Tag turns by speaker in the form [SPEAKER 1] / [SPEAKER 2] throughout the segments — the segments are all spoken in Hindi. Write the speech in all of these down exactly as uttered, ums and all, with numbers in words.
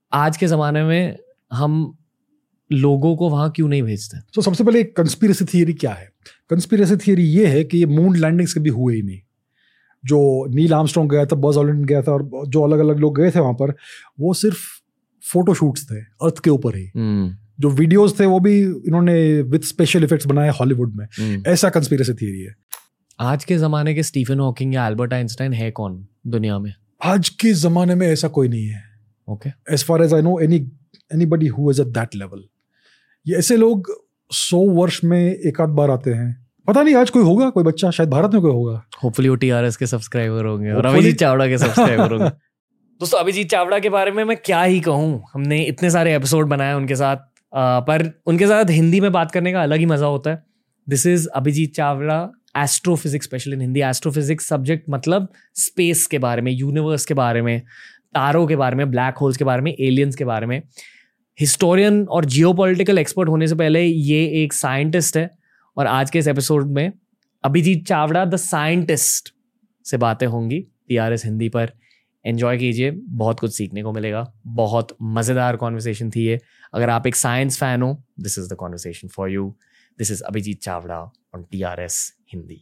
[SPEAKER 1] आज के ज़माने में हम लोगों को वहाँ क्यों नहीं भेजते?
[SPEAKER 2] तो so, सबसे पहले कंस्पिरेसी थियरी क्या है? कंस्पिरेसी थियरी ये है कि ये मून लैंडिंग्स कभी हुए ही नहीं। जो नील आर्मस्ट्रॉन्ग गया था, बज़ ऑल्ड्रिन गया था, और जो अलग अलग लोग गए थे वहाँ पर, वो सिर्फ फोटोशूट्स थे अर्थ के ऊपर ही। hmm. जो वीडियोस थे वो भी इन्होंने विद स्पेशल इफेक्ट्स बनाए हॉलीवुड में। hmm. ऐसा कंस्पिरेसी थियरी है।
[SPEAKER 1] आज के ज़माने के स्टीफन हॉकिंग या एल्बर्ट आइंस्टाइन है कौन दुनिया में?
[SPEAKER 2] आज के ज़माने में ऐसा कोई नहीं है।
[SPEAKER 1] Okay,
[SPEAKER 2] as far as I know any anybody who is at that level. ये ऐसे लोग सौ वर्ष में एक आध बार आते हैं। पता नहीं आज कोई होगा, कोई बच्चा, शायद भारत में कोई होगा।
[SPEAKER 1] होपफुली वो टीआरएस के सब्सक्राइबर होंगे और अभिजीत चावड़ा के सब्सक्राइबर होंगे। दोस्तों, अभिजीत चावड़ा के बारे में मैं क्या ही कहूँ, हमने इतने सारे एपिसोड बनाए उनके साथ, आ, पर उनके साथ हिंदी में बात करने का अलग ही मजा होता है। This is Abhijit Chavda, astrophysics special in Hindi. Astrophysics subject मतलब स्पेस के बारे में, यूनिवर्स के बारे में, तारों के बारे में, ब्लैक होल्स के बारे में, एलियंस के बारे में। हिस्टोरियन और जियोपॉलिटिकल एक्सपर्ट होने से पहले ये एक साइंटिस्ट है, और आज के इस एपिसोड में अभिजीत चावड़ा द साइंटिस्ट से बातें होंगी टीआरएस हिंदी पर। एंजॉय कीजिए, बहुत कुछ सीखने को मिलेगा। बहुत मज़ेदार कॉन्वर्सेशन थी ये। अगर आप एक साइंस फैन हो, this is the conversation for you. This is Abhijit Chavda on TRS Hindi.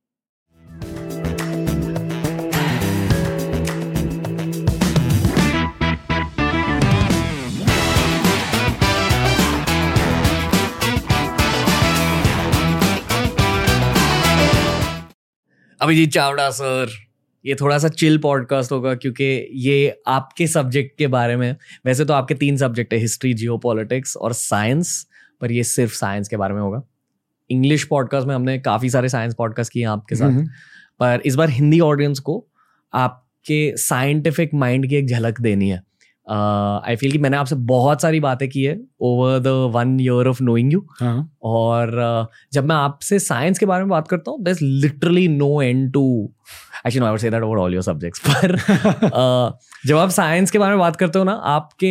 [SPEAKER 1] Abhijit Chavda sir, ये थोड़ा सा चिल पॉडकास्ट होगा क्योंकि ये आपके सब्जेक्ट के बारे में, वैसे तो आपके तीन सब्जेक्ट है, हिस्ट्री, जियोपॉलिटिक्स और साइंस, पर ये सिर्फ साइंस के बारे में होगा। इंग्लिश पॉडकास्ट में हमने काफ़ी सारे साइंस पॉडकास्ट किए आपके साथ, पर इस बार हिंदी ऑडियंस को आपके साइंटिफिक माइंड की एक झलक देनी है। आई uh, फील कि मैंने आपसे बहुत सारी बातें की है over the one year of knowing you, और uh, जब मैं आपसे साइंस के बारे में बात करता हूँ, there is literally no end to, actually no I would say that over all your subjects, पर uh, जब आप साइंस के बारे में बात करते हो ना, आपके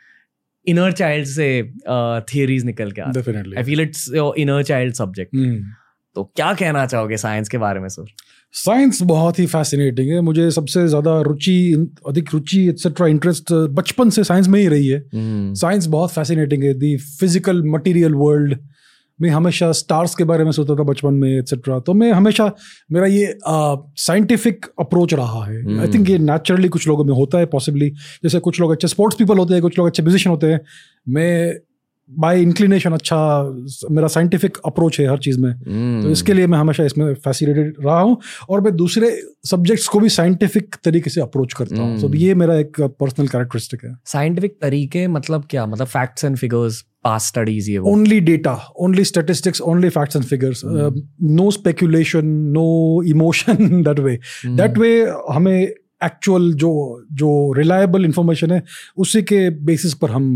[SPEAKER 1] इनर चाइल्ड से थियरीज uh, निकल के आते हैं। I feel it's your inner child subject. तो क्या कहना चाहोगे साइंस के बारे में सर?
[SPEAKER 2] साइंस बहुत ही फैसिनेटिंग है। मुझे सबसे ज़्यादा रुचि, अधिक रुचि एक्सेट्रा इंटरेस्ट बचपन से साइंस में ही रही है। Science hmm. बहुत फैसिनेटिंग है। दी फिजिकल मटेरियल वर्ल्ड में हमेशा स्टार्स के बारे में सोचता था बचपन में एक्सेट्रा। तो मैं हमेशा, मेरा ये साइंटिफिक अप्रोच रहा है। I hmm. थिंक ये नेचुरली कुछ लोगों में होता है पॉसिबली। जैसे कुछ लोग अच्छे स्पोर्ट्स पीपल होते हैं, कुछ लोग अच्छे म्यूजिशियन होते हैं। मैं बाय इंक्लिनेशन अच्छा, मेरा साइंटिफिक अप्रोच है हर चीज़ में। mm. तो इसके लिए मैं हमेशा इसमें फैसिनेटेड रहा हूँ, और मैं दूसरे सब्जेक्ट्स को भी साइंटिफिक तरीके से अप्रोच करता हूँ। तो mm. ये मेरा एक पर्सनल कैरेक्टरिस्टिक है।
[SPEAKER 1] साइंटिफिक तरीके मतलब क्या? मतलब facts and figures, past studies, ये
[SPEAKER 2] only data, only statistics, only facts and figures, no speculation, no emotion, that way that way हमें एक्चुअल जो जो रिलायबल इंफॉर्मेशन है उसी के बेसिस पर हम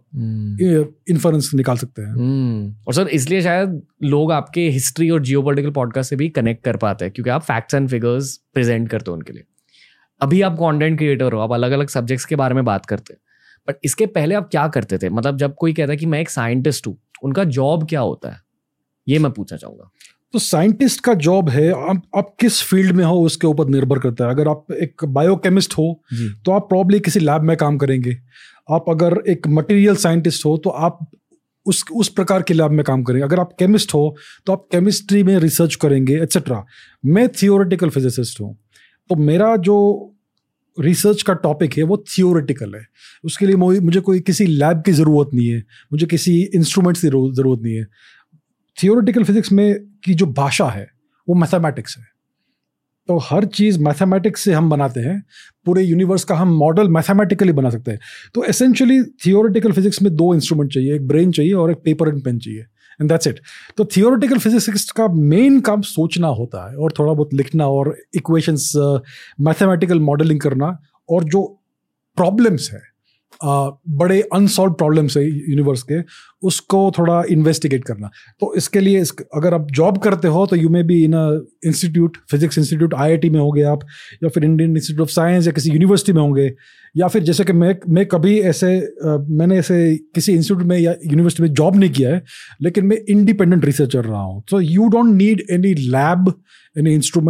[SPEAKER 2] इन्फरेंस hmm. निकाल सकते हैं।
[SPEAKER 1] hmm. और सर इसलिए शायद लोग आपके हिस्ट्री और जियोपॉलिटिकल पॉडकास्ट से भी कनेक्ट कर पाते हैं, क्योंकि आप फैक्ट्स एंड फिगर्स प्रेजेंट करते हो उनके लिए। अभी आप कंटेंट क्रिएटर हो, आप अलग अलग सब्जेक्ट्स के बारे में बात करते हैं, बट इसके पहले आप क्या करते थे? मतलब जब कोई कहता है कि मैं एक साइंटिस्ट हूँ, उनका जॉब क्या होता है, ये मैं पूछना चाहूँगा।
[SPEAKER 2] तो साइंटिस्ट का जॉब है, आप, आप किस फील्ड में हो उसके ऊपर निर्भर करता है। अगर आप एक बायोकेमिस्ट हो तो आप प्रॉब्ली किसी लैब में काम करेंगे। आप अगर एक मटेरियल साइंटिस्ट हो तो आप उस उस प्रकार के लैब में काम करेंगे। अगर आप केमिस्ट हो तो आप केमिस्ट्री में रिसर्च करेंगे एक्सेट्रा। मैं थियोरेटिकल फिजिसिस्ट हूँ, तो मेरा जो रिसर्च का टॉपिक है वो थियोरेटिकल है। उसके लिए मुझे कोई किसी लैब की ज़रूरत नहीं है, मुझे किसी इंस्ट्रूमेंट्स की ज़रूरत नहीं है। थियोरेटिकल फिजिक्स में की जो भाषा है वो मैथमेटिक्स है, तो हर चीज़ मैथमेटिक्स से हम बनाते हैं। पूरे यूनिवर्स का हम मॉडल मैथमेटिकली बना सकते हैं। तो एसेंशियली थियोरेटिकल फिजिक्स में दो इंस्ट्रूमेंट चाहिए, एक ब्रेन चाहिए और एक पेपर एंड पेन चाहिए, एंड दैट्स इट। तो थियोरेटिकल फिजिक्स का मेन काम सोचना होता है और थोड़ा बहुत लिखना और इक्वेशंस, मैथमेटिकल मॉडलिंग करना, और जो प्रॉब्लम्स है, Uh, बड़े अनसॉल्व प्रॉब्लम्स है यूनिवर्स के, उसको थोड़ा इन्वेस्टिगेट करना। तो इसके लिए इस, अगर आप जॉब करते हो तो you may be in a institute, physics institute, IIT में होंगे आप, या फिर इंडियन इंस्टीट्यूट ऑफ साइंस या किसी यूनिवर्सिटी में होंगे, या फिर जैसे कि मैं मैं कभी ऐसे uh, मैंने ऐसे किसी इंस्टीट्यूट में या यूनिवर्सिटी में जॉब नहीं किया है, लेकिन मैं इंडिपेंडेंट रिसर्चर रहा हूँ। So you don't need any lab, any instrument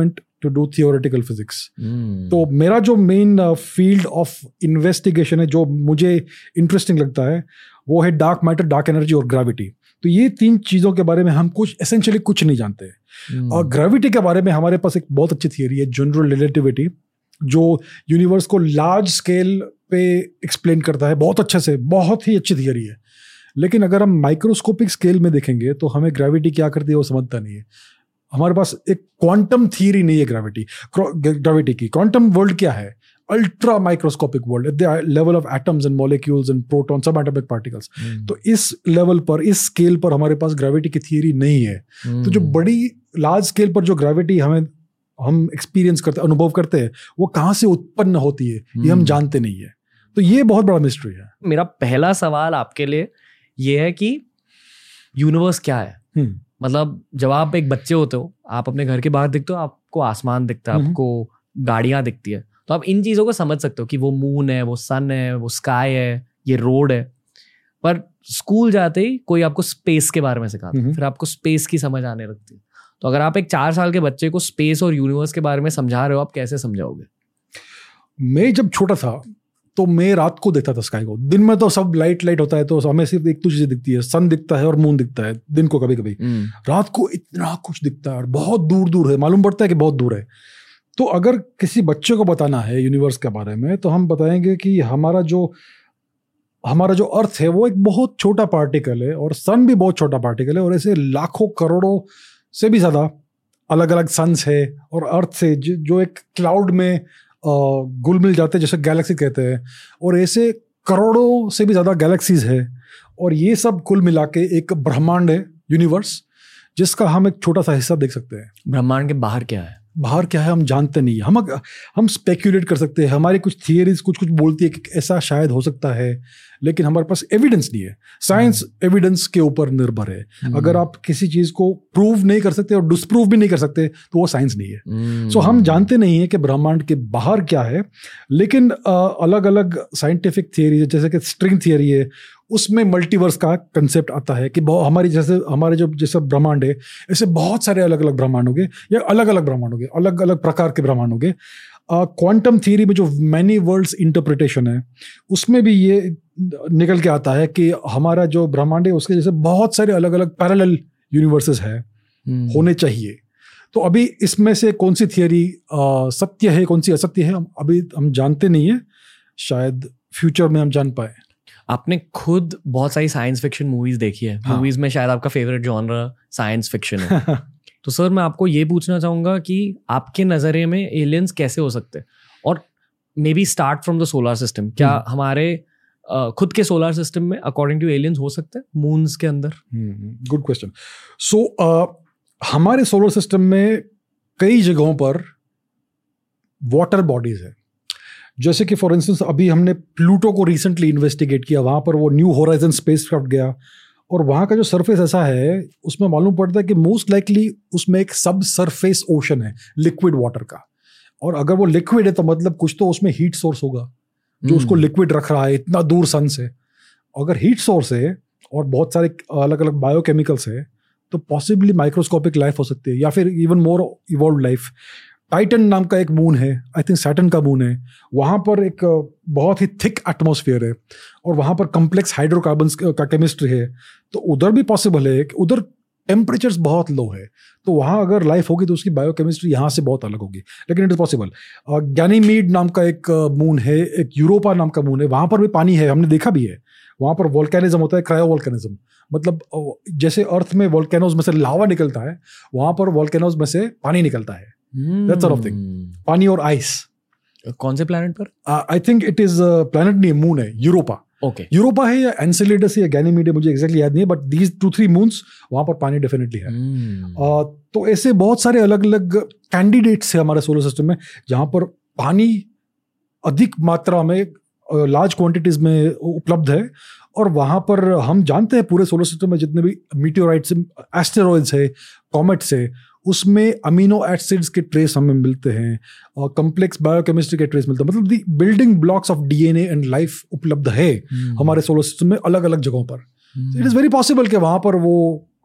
[SPEAKER 2] to do theoretical physics. तो मेरा जो मेन फील्ड ऑफ इन्वेस्टिगेशन है, जो मुझे इंटरेस्टिंग लगता है, वो है डार्क मैटर, डार्क एनर्जी और ग्रेविटी। तो ये तीन चीज़ों के बारे में हम कुछ एसेंशियली कुछ नहीं जानते। hmm. और ग्रेविटी के बारे में हमारे पास एक बहुत अच्छी थियरी है, जनरल रिलेटिविटी, जो यूनिवर्स को लार्ज स्केल पे एक्सप्लेन करता है बहुत अच्छे से, बहुत ही अच्छी थियरी है। लेकिन अगर हम माइक्रोस्कोपिक स्केल में देखेंगे तो हमें ग्रेविटी क्या करती है वो समझता नहीं है। हमारे पास एक क्वांटम थियरी नहीं है ग्रेविटी ग्रेविटी की। क्वांटम वर्ल्ड क्या है? Ultra microscopic world at the level of atoms and molecules and proton, subatomic particles. तो इस लेवल पर, इस स्केल पर हमारे पास ग्रेविटी की थियरी नहीं है। hmm. तो जो बड़ी लार्ज स्केल पर जो ग्रेविटी हमें हम एक्सपीरियंस करते, अनुभव करते हैं, वो कहाँ से उत्पन्न होती है hmm. ये हम जानते नहीं है। तो ये बहुत बड़ा मिस्ट्री है।
[SPEAKER 1] मेरा पहला सवाल आपके लिए ये है कि यूनिवर्स क्या है? hmm. मतलब जब आप एक बच्चे होते हो, आप अपने घर के बाहर दिखते हो, आपको आसमान दिखता है, hmm. आपको गाड़ियां दिखती है, तो आप इन चीज़ों को समझ सकते हो कि वो मून है, वो सन है, वो स्काई है, ये रोड है। पर स्कूल जाते ही कोई आपको स्पेस के बारे में सिखाता है, फिर आपको स्पेस की समझ आने लगती है। तो अगर आप एक चार साल के बच्चे को स्पेस और यूनिवर्स के बारे में समझा रहे हो, आप कैसे समझाओगे?
[SPEAKER 2] मैं जब छोटा था तो मैं रात को देखता था स्काई को। दिन में तो सब लाइट लाइट होता है, तो हमें सिर्फ एक तो चीज़ें दिखती है, सन दिखता है और मून दिखता है दिन को कभी कभी। रात को इतना कुछ दिखता है और बहुत दूर दूर है, मालूम पड़ता है कि बहुत दूर है। तो अगर किसी बच्चे को बताना है यूनिवर्स के बारे में, तो हम बताएंगे कि हमारा जो हमारा जो अर्थ है वो एक बहुत छोटा पार्टिकल है, और सन भी बहुत छोटा पार्टिकल है, और ऐसे लाखों करोड़ों से भी ज़्यादा अलग अलग सन्स है और अर्थ से जो एक क्लाउड में घुल मिल जाते हैं, जैसे गैलेक्सी कहते हैं, और ऐसे करोड़ों से भी ज़्यादा गैलेक्सीज है, और ये सब कुल मिला के एक ब्रह्मांड है, यूनिवर्स, जिसका हम एक छोटा सा हिस्सा देख सकते हैं।
[SPEAKER 1] ब्रह्मांड के बाहर क्या है?
[SPEAKER 2] बाहर क्या है हम जानते नहीं। हम हम स्पेक्यूलेट कर सकते हैं, हमारी कुछ थियरीज कुछ कुछ बोलती है कि ऐसा शायद हो सकता है, लेकिन हमारे पास एविडेंस नहीं है। साइंस एविडेंस के ऊपर निर्भर है। अगर आप किसी चीज़ को प्रूव नहीं कर सकते और डिस्प्रूव भी नहीं कर सकते तो वो साइंस नहीं है। सो so, हम जानते नहीं है कि ब्रह्मांड के बाहर क्या है, लेकिन अलग अलग साइंटिफिक थियरी, जैसे कि स्ट्रिंग थियरी है, उसमें मल्टीवर्स का कंसेप्ट आता है कि हमारी जैसे हमारे जो जैसे ब्रह्मांड है, ऐसे बहुत सारे अलग अलग ब्रह्मांड होंगे, या अलग अलग ब्रह्मांड होंगे, अलग अलग प्रकार के ब्रह्मांड होंगे। क्वांटम थियरी में जो मैनी वर्ल्ड्स इंटरप्रिटेशन है, उसमें भी ये निकल के आता है कि हमारा जो ब्रह्मांड है उसके जैसे बहुत सारे अलग अलग पैरेलल यूनिवर्सेस है, hmm. होने चाहिए। तो अभी इसमें से कौन सी थियरी सत्य है, कौन सी असत्य है, हम अभी हम जानते नहीं है। शायद फ्यूचर में हम जान पाए।
[SPEAKER 1] आपने खुद बहुत सारी साइंस फिक्शन मूवीज देखी है। हाँ. मूवीज में शायद आपका फेवरेट जॉनर साइंस फिक्शन है। तो सर मैं आपको ये पूछना चाहूँगा कि आपके नज़रिए में एलियंस कैसे हो सकते हैं, और maybe start from the solar system. क्या hmm. हमारे uh, खुद के सोलर सिस्टम में अकॉर्डिंग टू एलियंस हो सकते हैं, मून्स के अंदर?
[SPEAKER 2] Good question. सो हमारे सोलर सिस्टम में कई जगहों पर वाटर बॉडीज है। जैसे कि फॉर इंस्टेंस अभी हमने प्लूटो को रिसेंटली इन्वेस्टिगेट किया, वहाँ पर वो न्यू होराइजन स्पेसक्राफ्ट गया, और वहाँ का जो सरफेस ऐसा है उसमें मालूम पड़ता है कि मोस्ट लाइकली उसमें एक सब सरफेस ओशन है लिक्विड वाटर का। और अगर वो लिक्विड है तो मतलब कुछ तो उसमें हीट सोर्स होगा जो hmm. उसको लिक्विड रख रहा है इतना दूर सन से। अगर हीट सोर्स है और बहुत सारे अलग अलग बायोकेमिकल्स है तो पॉसिबली माइक्रोस्कोपिक लाइफ हो सकती है, या फिर even more evolve life. Titan नाम का एक मून है, आई थिंक सैटर्न का मून है, वहाँ पर एक बहुत ही थिक एटमॉस्फेयर है और वहाँ पर कम्प्लेक्स हाइड्रोकार्बन्स का केमिस्ट्री है। तो उधर भी पॉसिबल है कि उधर टेम्परेचर्स बहुत लो है, तो वहाँ अगर लाइफ होगी तो उसकी बायोकेमिस्ट्री यहाँ से बहुत अलग होगी, लेकिन इट इज़ पॉसिबल। गैनीमीड नाम का एक मून है, एक यूरोपा नाम का मून है, वहाँ पर भी पानी है, हमने देखा भी है। वहाँ पर वोल्केनिज्म होता है, क्रायो वोल्केनिज्म, मतलब जैसे अर्थ में वोल्केनोज में से लावा निकलता है, वहाँ पर वोल्केनोज में से पानी निकलता है। That sort of thing. पानी और आइस।
[SPEAKER 1] कौन से प्लैनेट पर?
[SPEAKER 2] I think it is planet नहीं, मून है, यूरोपा।
[SPEAKER 1] ओके,
[SPEAKER 2] यूरोपा है या एनसेलेडस या गैनीमीड है, मुझे एग्जैक्टली याद नहीं है, but these two three moons वहां पर पानी डेफिनेटली है। hmm. uh, तो ऐसे बहुत सारे अलग अलग कैंडिडेट्स है हमारे सोलर सिस्टम में जहां पर पानी अधिक मात्रा में लार्ज uh, क्वांटिटीज में उपलब्ध है। और वहाँ पर हम जानते हैं पूरे सोलर सिस्टम में जितने भी मीटियोराइट्स, एस्टेरॉइड्स है, कॉमेट्स है, उसमें अमीनो एसिड्स के ट्रेस हमें मिलते हैं और कम्प्लेक्स बायोकेमिस्ट्री के ट्रेस मिलते हैं। मतलब the building blocks of DNA and life उपलब्ध है hmm. हमारे सोलर सिस्टम में अलग अलग जगहों पर। इट इज़ वेरी पॉसिबल कि वहाँ पर वो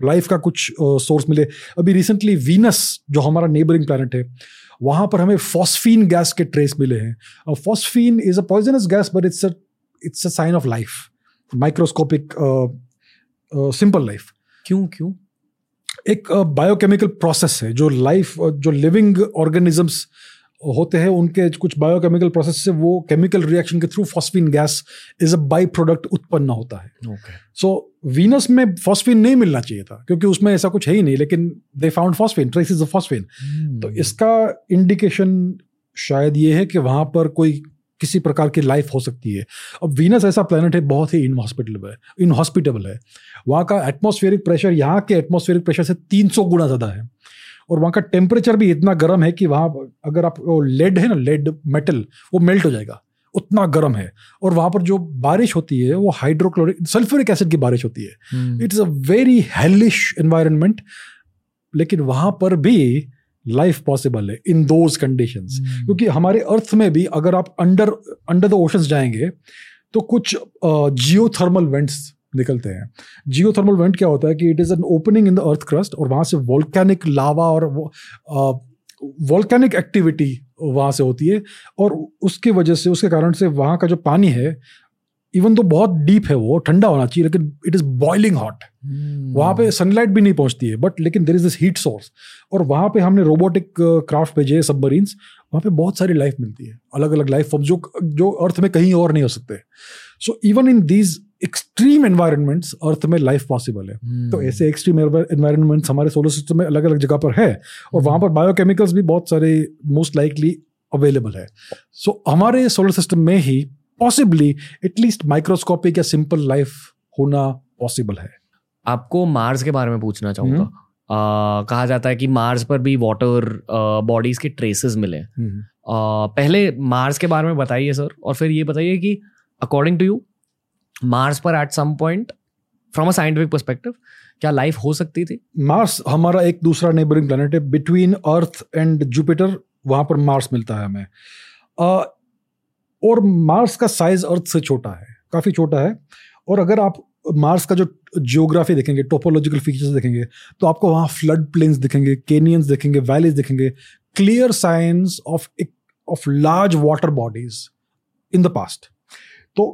[SPEAKER 2] लाइफ का कुछ सोर्स uh, मिले। अभी रिसेंटली वीनस जो हमारा नेबरिंग प्लैनेट है, वहां पर हमें फॉस्फीन गैस के ट्रेस मिले हैं। Phosphine is a poisonous gas but it's a it's a sign of life, microscopic simple life.
[SPEAKER 1] क्यों क्यों
[SPEAKER 2] एक बायोकेमिकल uh, प्रोसेस है जो लाइफ uh, जो लिविंग ऑर्गेनिजम्स होते हैं, उनके कुछ बायोकेमिकल प्रोसेस से वो केमिकल रिएक्शन के through phosphine gas is a by product उत्पन्न होता है। सो वीनस में फॉस्फीन नहीं मिलना चाहिए था क्योंकि उसमें ऐसा कुछ है ही नहीं, लेकिन they found phosphine, traces of phosphine. तो इसका इंडिकेशन शायद ये है कि वहां पर कोई किसी प्रकार की लाइफ हो सकती है। अब वीनस ऐसा प्लैनेट है बहुत ही इनहॉस्पिटेबल है इनहॉस्पिटेबल है वहाँ का एटमॉस्फेरिक प्रेशर यहाँ के एटमॉस्फेरिक प्रेशर से तीन सौ गुना ज़्यादा है, और वहाँ का टेम्परेचर भी इतना गर्म है कि वहाँ अगर आप वो लेड है ना, लेड मेटल, वो मेल्ट हो जाएगा, उतना गर्म है। और वहाँ पर जो बारिश होती है वो हाइड्रोक्लोरिक सल्फ्यूरिक एसिड की बारिश होती है। It's a very hellish environment, लेकिन वहाँ पर भी लाइफ पॉसिबल है इन दोज कंडीशंस। क्योंकि हमारे अर्थ में भी अगर आप अंडर अंडर द ओशंस जाएंगे तो कुछ जियोथर्मल वेंट्स निकलते हैं। जियोथर्मल वेंट क्या होता है कि it is an opening in the earth crust, और वहां से वोल्केनिक लावा और वोल्केनिक एक्टिविटी वहां से होती है, और उसके वजह से उसके कारण से वहां का जो पानी है, इवन तो बहुत डीप है, वो ठंडा होना चाहिए, लेकिन इट इज बॉइलिंग हॉट। वहां पे सनलाइट भी नहीं पहुंचती है, बट लेकिन there is this heat source. और वहां पे हमने रोबोटिक क्राफ्ट भेजे, सबमरीन्स, वहां पे बहुत सारी लाइफ मिलती है, अलग अलग लाइफ फॉर्म जो जो अर्थ में कहीं और नहीं हो सकते। So even in these extreme environments earth में लाइफ पॉसिबल है। hmm. तो ऐसे एक्सट्रीम एनवायरनमेंट्स हमारे सोलर सिस्टम में अलग अलग जगह पर है, और hmm. वहां पर बायोकेमिकल्स भी बहुत सारे मोस्ट लाइकली अवेलेबल है। सो so, हमारे सोलर सिस्टम में ही पॉसिबली एटलीस्ट माइक्रोस्कोपिक या सिंपल लाइफ होना पॉसिबल है।
[SPEAKER 1] आपको मार्स के बारे में पूछना चाहूंगा। hmm. Uh, कहा जाता है कि मार्स पर भी वाटर बॉडीज uh, के ट्रेसेस मिले। hmm. uh, पहले मार्स के बारे में बताइए सर, और फिर ये बताइए कि अकॉर्डिंग टू यू मार्स पर at some point from a scientific perspective क्या लाइफ हो सकती थी?
[SPEAKER 2] मार्स हमारा एक दूसरा नेबरिंग प्लैनेट है, बिटवीन अर्थ एंड जुपिटर, वहां पर मार्स मिलता है हमें। uh, और मार्स का साइज अर्थ से छोटा है, काफी छोटा है। और अगर आप मार्स का जो जियोग्राफी देखेंगे, टोपोलॉजिकल फीचर्स देखेंगे, तो आपको वहाँ फ्लड प्लेन्स दिखेंगे, कैनियंस दिखेंगे, वैलीज दिखेंगे, clear signs of of large water bodies in the past. तो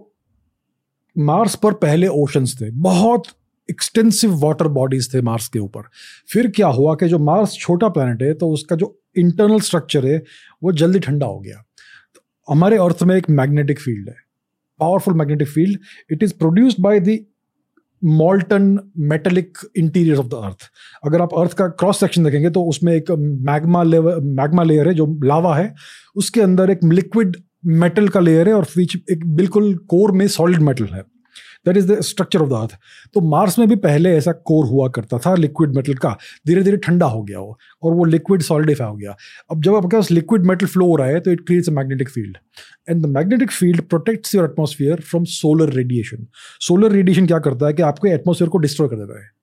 [SPEAKER 2] मार्स पर पहले ओशंस थे, बहुत एक्सटेंसिव वाटर बॉडीज थे मार्स के ऊपर। फिर क्या हुआ कि जो मार्स छोटा प्लैनेट है, तो उसका जो इंटरनल स्ट्रक्चर है वो जल्दी ठंडा हो गया। तो हमारे अर्थ में एक मैग्नेटिक फील्ड है, powerful magnetic field. It is produced by the molten metallic interior of the earth. अगर आप अर्थ का क्रॉस सेक्शन देखेंगे तो उसमें एक मैग्मा लेयर मैग्मा लेयर है जो लावा है, उसके अंदर एक लिक्विड मेटल का लेयर है, और बीच एक बिल्कुल कोर में सॉलिड मेटल है। That is the structure of the earth. तो मार्स में भी पहले ऐसा कोर हुआ करता था लिक्विड मेटल का, धीरे धीरे ठंडा हो गया वो, और वो लिक्विड सॉलिडिफाई हो गया। अब जब आपके पास लिक्विड मेटल फ्लो हो रहा है तो it creates a magnetic field, and the magnetic field protects your atmosphere from solar radiation. Solar radiation क्या करता है कि आपके एटमॉस्फेयर को डिस्ट्रॉय कर देता है।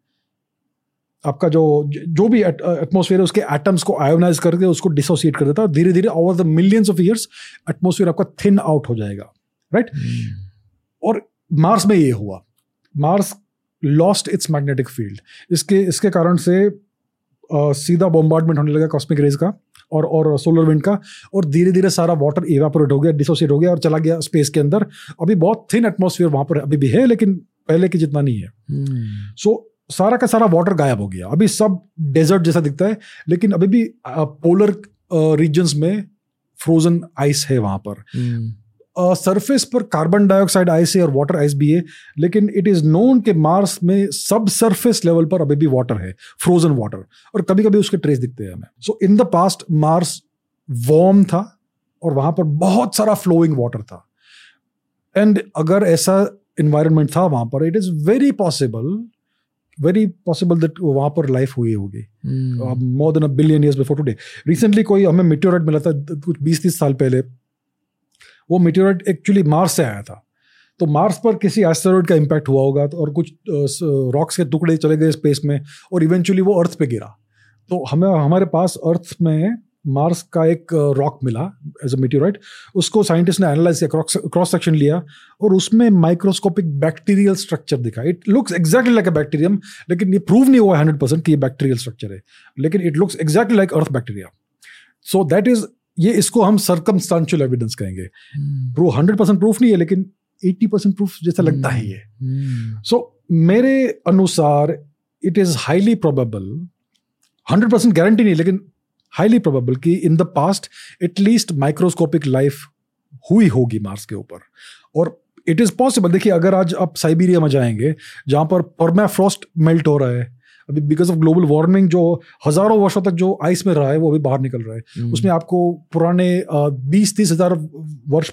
[SPEAKER 2] आपका जो जो भी एटमॉस्फेयर है उसके एटम्स को आयोनाइज करके उसको डिसोसिएट कर देता है, और धीरे धीरे over the millions of years atmosphere आपका थिन आउट हो जाएगा, राइट right? hmm. और मार्स में ये हुआ, Mars lost its magnetic field. इसके इसके कारण से आ, सीधा बॉम्बार्डमेंट होने लगा कॉस्मिक रेज का और और सोलर विंड का, और धीरे धीरे सारा वाटर इवेपोरेट हो गया, डिसोसिएट हो गया और चला गया स्पेस के अंदर। अभी बहुत थिन एटमॉस्फेयर वहां पर अभी भी है, लेकिन पहले की जितना नहीं है। सो hmm. so, सारा का सारा वाटर गायब हो गया, अभी सब डेजर्ट जैसा दिखता है, लेकिन अभी भी पोलर रीजन्स में फ्रोजन आइस है वहां पर। सरफेस uh, पर कार्बन डाइऑक्साइड आइस है और वाटर आइस भी है, लेकिन इट इज नोन कि मार्स में सब सरफेस लेवल पर अभी भी वाटर है, फ्रोजन वाटर, और कभी कभी उसके ट्रेस दिखते हैं हमें। So in the past Mars warm था और वहां पर बहुत सारा फ्लोइंग वाटर था, एंड अगर ऐसा एनवायरनमेंट था वहां पर, it is very possible very possible that वहां पर लाइफ हुई होगी more than a billion years before today. Recently कोई हमें मेटेओराइट मिला था कुछ बीस तीस साल पहले, वो मेटेओराइट एक्चुअली मार्स से आया था। तो मार्स पर किसी एस्टेरॉइड का इम्पैक्ट हुआ होगा, और कुछ रॉक्स के टुकड़े चले गए स्पेस में, और इवेंचुअली वो अर्थ पे गिरा। तो हमें हमारे पास अर्थ में मार्स का एक रॉक मिला एज अ मीटियोराइट, उसको साइंटिस्ट ने एनालाइज किया, क्रॉस सेक्शन लिया और उसमें माइक्रोस्कोपिक बैक्टीरियल स्ट्रक्चर दिखा. It looks exactly like a bacterium, लेकिन ये प्रूव नहीं हुआ हंड्रेड परसेंट कि ये बैक्टीरियल स्ट्रक्चर है, लेकिन it looks exactly like earth bacteria. So that is, ये इसको हम सर्कमस्टांशियल एविडेंस कहेंगे. प्रूव हंड्रेड परसेंट प्रूफ नहीं है, लेकिन एटी परसेंट प्रूफ जैसा लगता है ये. सो मेरे अनुसार it is highly probable, hundred percent guarantee नहीं, लेकिन हाईली प्रोबेबल कि in the past at least microscopic life हुई होगी मार्स के ऊपर. और इट इज पॉसिबल. देखिए, अगर आज आप साइबेरिया में जाएंगे जहां पर परमाफ्रॉस्ट मेल्ट हो रहा है अभी बिकॉज ऑफ ग्लोबल वार्मिंग, जो हजारों वर्षों तक जो आइस में रहा है वो अभी बाहर निकल रहा है. hmm. उसमें आपको पुराने बीस तीस हजार वर्ष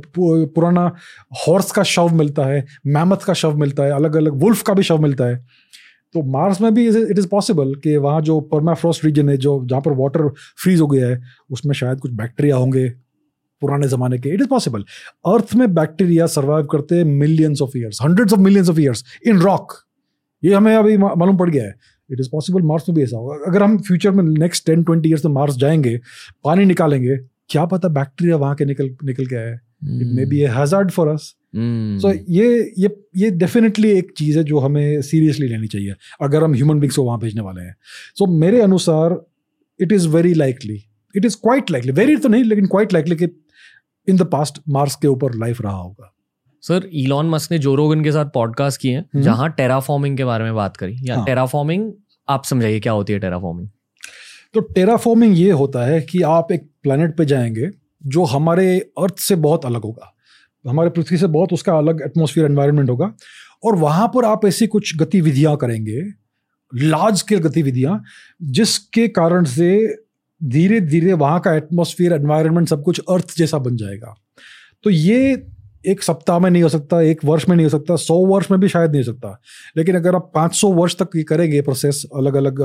[SPEAKER 2] पुराना हॉर्स का शव मिलता है, मैमथ का शव मिलता है, अलग अलग वुल्फ का भी शव मिलता है. तो मार्स में भी इट इज पॉसिबल कि वहाँ जो परमाफ्रॉस्ट रीजन है, जो जहाँ पर वाटर फ्रीज हो गया है, उसमें शायद कुछ बैक्टीरिया होंगे पुराने जमाने के. It is possible. अर्थ में बैक्टीरिया सर्वाइव करते हैं millions of years, hundreds of millions of years in rock. ये हमें अभी मालूम पड़ गया है. इट इज पॉसिबल मार्स में भी ऐसा होगा. अगर हम फ्यूचर में नेक्स्ट टेन ट्वेंटी ईयर्स में मार्स जाएंगे, पानी निकालेंगे, क्या पता बैक्टीरिया वहाँ के निकल निकल के आए. It may be a hazard for us. So ये ये ये डेफिनेटली एक चीज़ है जो हमें सीरियसली लेनी चाहिए अगर हम ह्यूमन बींग्स को वहाँ भेजने वाले हैं. सो so, मेरे अनुसार it is very likely, it is quite likely, very तो नहीं लेकिन क्वाइट लाइकली कि इन द पास्ट मार्स के ऊपर लाइफ रहा होगा.
[SPEAKER 1] सर, इलॉन मस्क ने जो रोगन के साथ पॉडकास्ट किए हैं जहाँ टेराफॉर्मिंग के बारे में बात करी, या हाँ. टेराफॉर्मिंग आप समझाइए क्या होती है टेराफॉर्मिंग.
[SPEAKER 2] तो टेराफॉर्मिंग ये होता है कि आप एक प्लेनेट पे जाएंगे जो हमारे अर्थ से बहुत अलग होगा, हमारे पृथ्वी से बहुत उसका अलग एटमॉस्फेयर एनवायरनमेंट होगा, और वहाँ पर आप ऐसी कुछ गतिविधियाँ करेंगे, लार्ज स्केल गतिविधियाँ, जिसके कारण से धीरे धीरे वहाँ का एटमॉस्फेयर एनवायरनमेंट सब कुछ अर्थ जैसा बन जाएगा. तो ये एक सप्ताह में नहीं हो सकता, एक वर्ष में नहीं हो सकता, सौ वर्ष में भी शायद नहीं हो सकता, लेकिन अगर आप पाँच सौ वर्ष तक ये करेंगे प्रोसेस, अलग अलग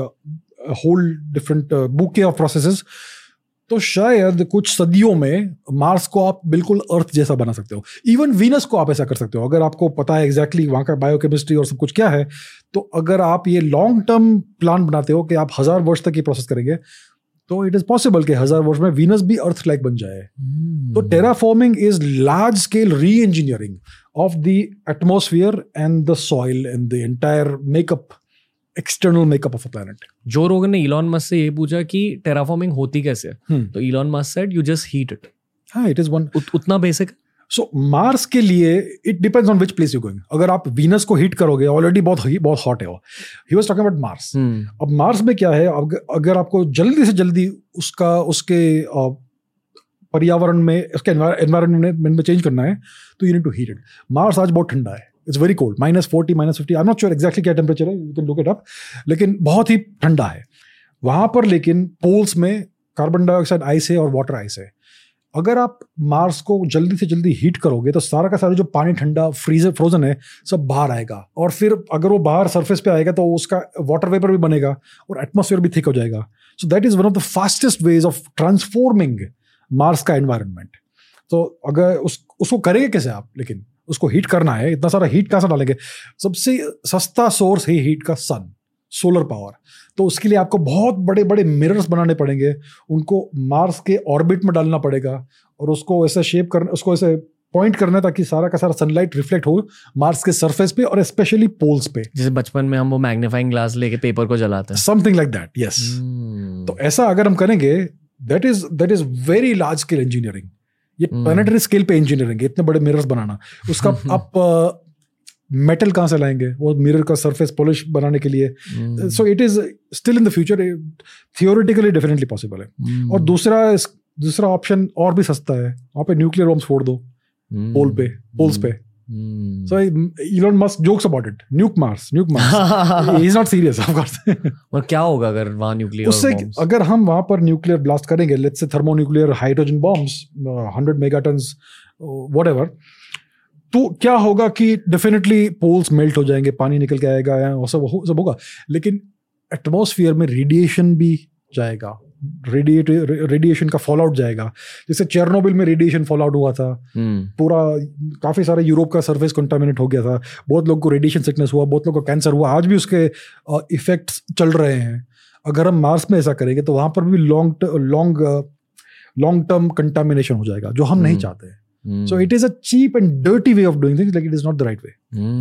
[SPEAKER 2] whole different bouquet of processes, तो शायद कुछ सदियों में मार्स को आप बिल्कुल अर्थ जैसा बना सकते हो. इवन वीनस को आप ऐसा कर सकते हो अगर आपको पता है एग्जैक्टली वहाँ का बायोकेमिस्ट्री और सब कुछ क्या है. तो अगर आप ये लॉन्ग टर्म प्लान बनाते हो कि आप हजार वर्ष तक ये प्रोसेस करेंगे, तो इट इज पॉसिबल कि हजार वर्ष में वीनस भी अर्थ लाइक बन जाए. hmm. तो terraforming is large scale reengineering of the atmosphere and the soil and the entire makeup, external makeup of a planet.
[SPEAKER 1] जो रोगन ने इलॉन मस्क से ये पूछा कि टेराफॉर्मिंग होती कैसे है, hmm. तो Elon Musk said you just heat it.
[SPEAKER 2] हाँ, इट इज वन
[SPEAKER 1] उतना बेसिक.
[SPEAKER 2] सो मार्स के लिए it depends on which place you going. अगर आप वीनस को हीट करोगे, ऑलरेडी बहुत बहुत हॉट है वो. He was talking about Mars. अब मार्स में क्या है, अगर आपको जल्दी से जल्दी उसका उसके पर्यावरण में, उसके एनवायरनमेंट में चेंज करना है, तो you need to heat it. Mars आज बहुत ठंडा है, it's very cold, minus forty minus fifty, I am not sure exactly क्या टेम्परेचर है, you can look it up, लेकिन बहुत ही ठंडा है वहाँ पर. लेकिन पोल्स में कार्बन डाइऑक्साइड आइस है और वाटर आइस है. अगर आप मार्स को जल्दी से जल्दी हीट करोगे तो सारा का सारा जो पानी ठंडा फ्रीजर फ्रोजन है सब बाहर आएगा, और फिर अगर वो बाहर सरफेस पे आएगा तो उसका वाटर वेपर भी बनेगा और एटमॉस्फेयर भी थिक हो जाएगा. So that is one of the fastest ways of transforming Mars का एनवायरनमेंट. तो अगर उस उसको करेंगे कैसे आप, लेकिन उसको हीट करना है, इतना सारा हीट कहाँ से डालेंगे? सबसे सस्ता सोर्स है हीट का सन, सोलर पावर. तो उसके लिए आपको बहुत बड़े बड़े मिरर्स बनाने पड़ेंगे, उनको मार्स के ऑर्बिट में डालना पड़ेगा और उसको ऐसा शेप करना, उसको ऐसे पॉइंट करना है ताकि सारा का सारा सनलाइट रिफ्लेक्ट हो मार्स के सरफेस पे और स्पेशली पोल्स पे.
[SPEAKER 1] जैसे बचपन में हम वो मैग्नीफाइंग ग्लास लेके पेपर को जलाते हैं,
[SPEAKER 2] समथिंग लाइक दैट. यस. तो ऐसा अगर हम करेंगे, that is that is very large scale engineering. ये प्लैनेटरी स्केल पे इंजीनियरिंग है, इतने बड़े मिरर्स बनाना. उसका आप मेटल कहाँ से लाएंगे वो मिरर का सरफेस पॉलिश बनाने के लिए? So it is still in the future, theoretically definitely possible है. mm. और दूसरा दूसरा ऑप्शन और भी सस्ता है, वहाँ पे न्यूक्लियर बॉम्ब्स फोड़ दो mm. पोल पे पोल्स mm. पे. So Elon Musk jokes about it, nuke Mars, nuke Mars. He is not serious of course.
[SPEAKER 1] और क्या होगा अगर वहाँ न्यूक्लियर
[SPEAKER 2] उससे, अगर हम वहाँ पर न्यूक्लियर ब्लास्ट करेंगे, let's say thermonuclear hydrogen bombs, hundred megatons whatever, तो क्या होगा कि डेफिनेटली पोल्स मेल्ट हो जाएंगे, पानी निकल के आएगा, वो सब हो, सब होगा. लेकिन एटमॉस्फेयर में रेडिएशन भी जाएगा, रेडिएट रेडिएशन का फॉल आउट जाएगा. जैसे चेरनोबिल में रेडिएशन फॉल आउट हुआ था, hmm. पूरा काफ़ी सारा यूरोप का सरफेस कंटामिनेट हो गया था, बहुत लोगों को रेडिएशन सिकनेस हुआ, बहुत लोगों को कैंसर हुआ. आज भी उसके इफेक्ट्स चल रहे हैं. अगर हम मार्स में ऐसा करेंगे तो वहां पर भी long long long term contamination हो जाएगा, जो हम नहीं चाहते हैं. So it is a cheap and dirty way of doing things, like it is not the right way.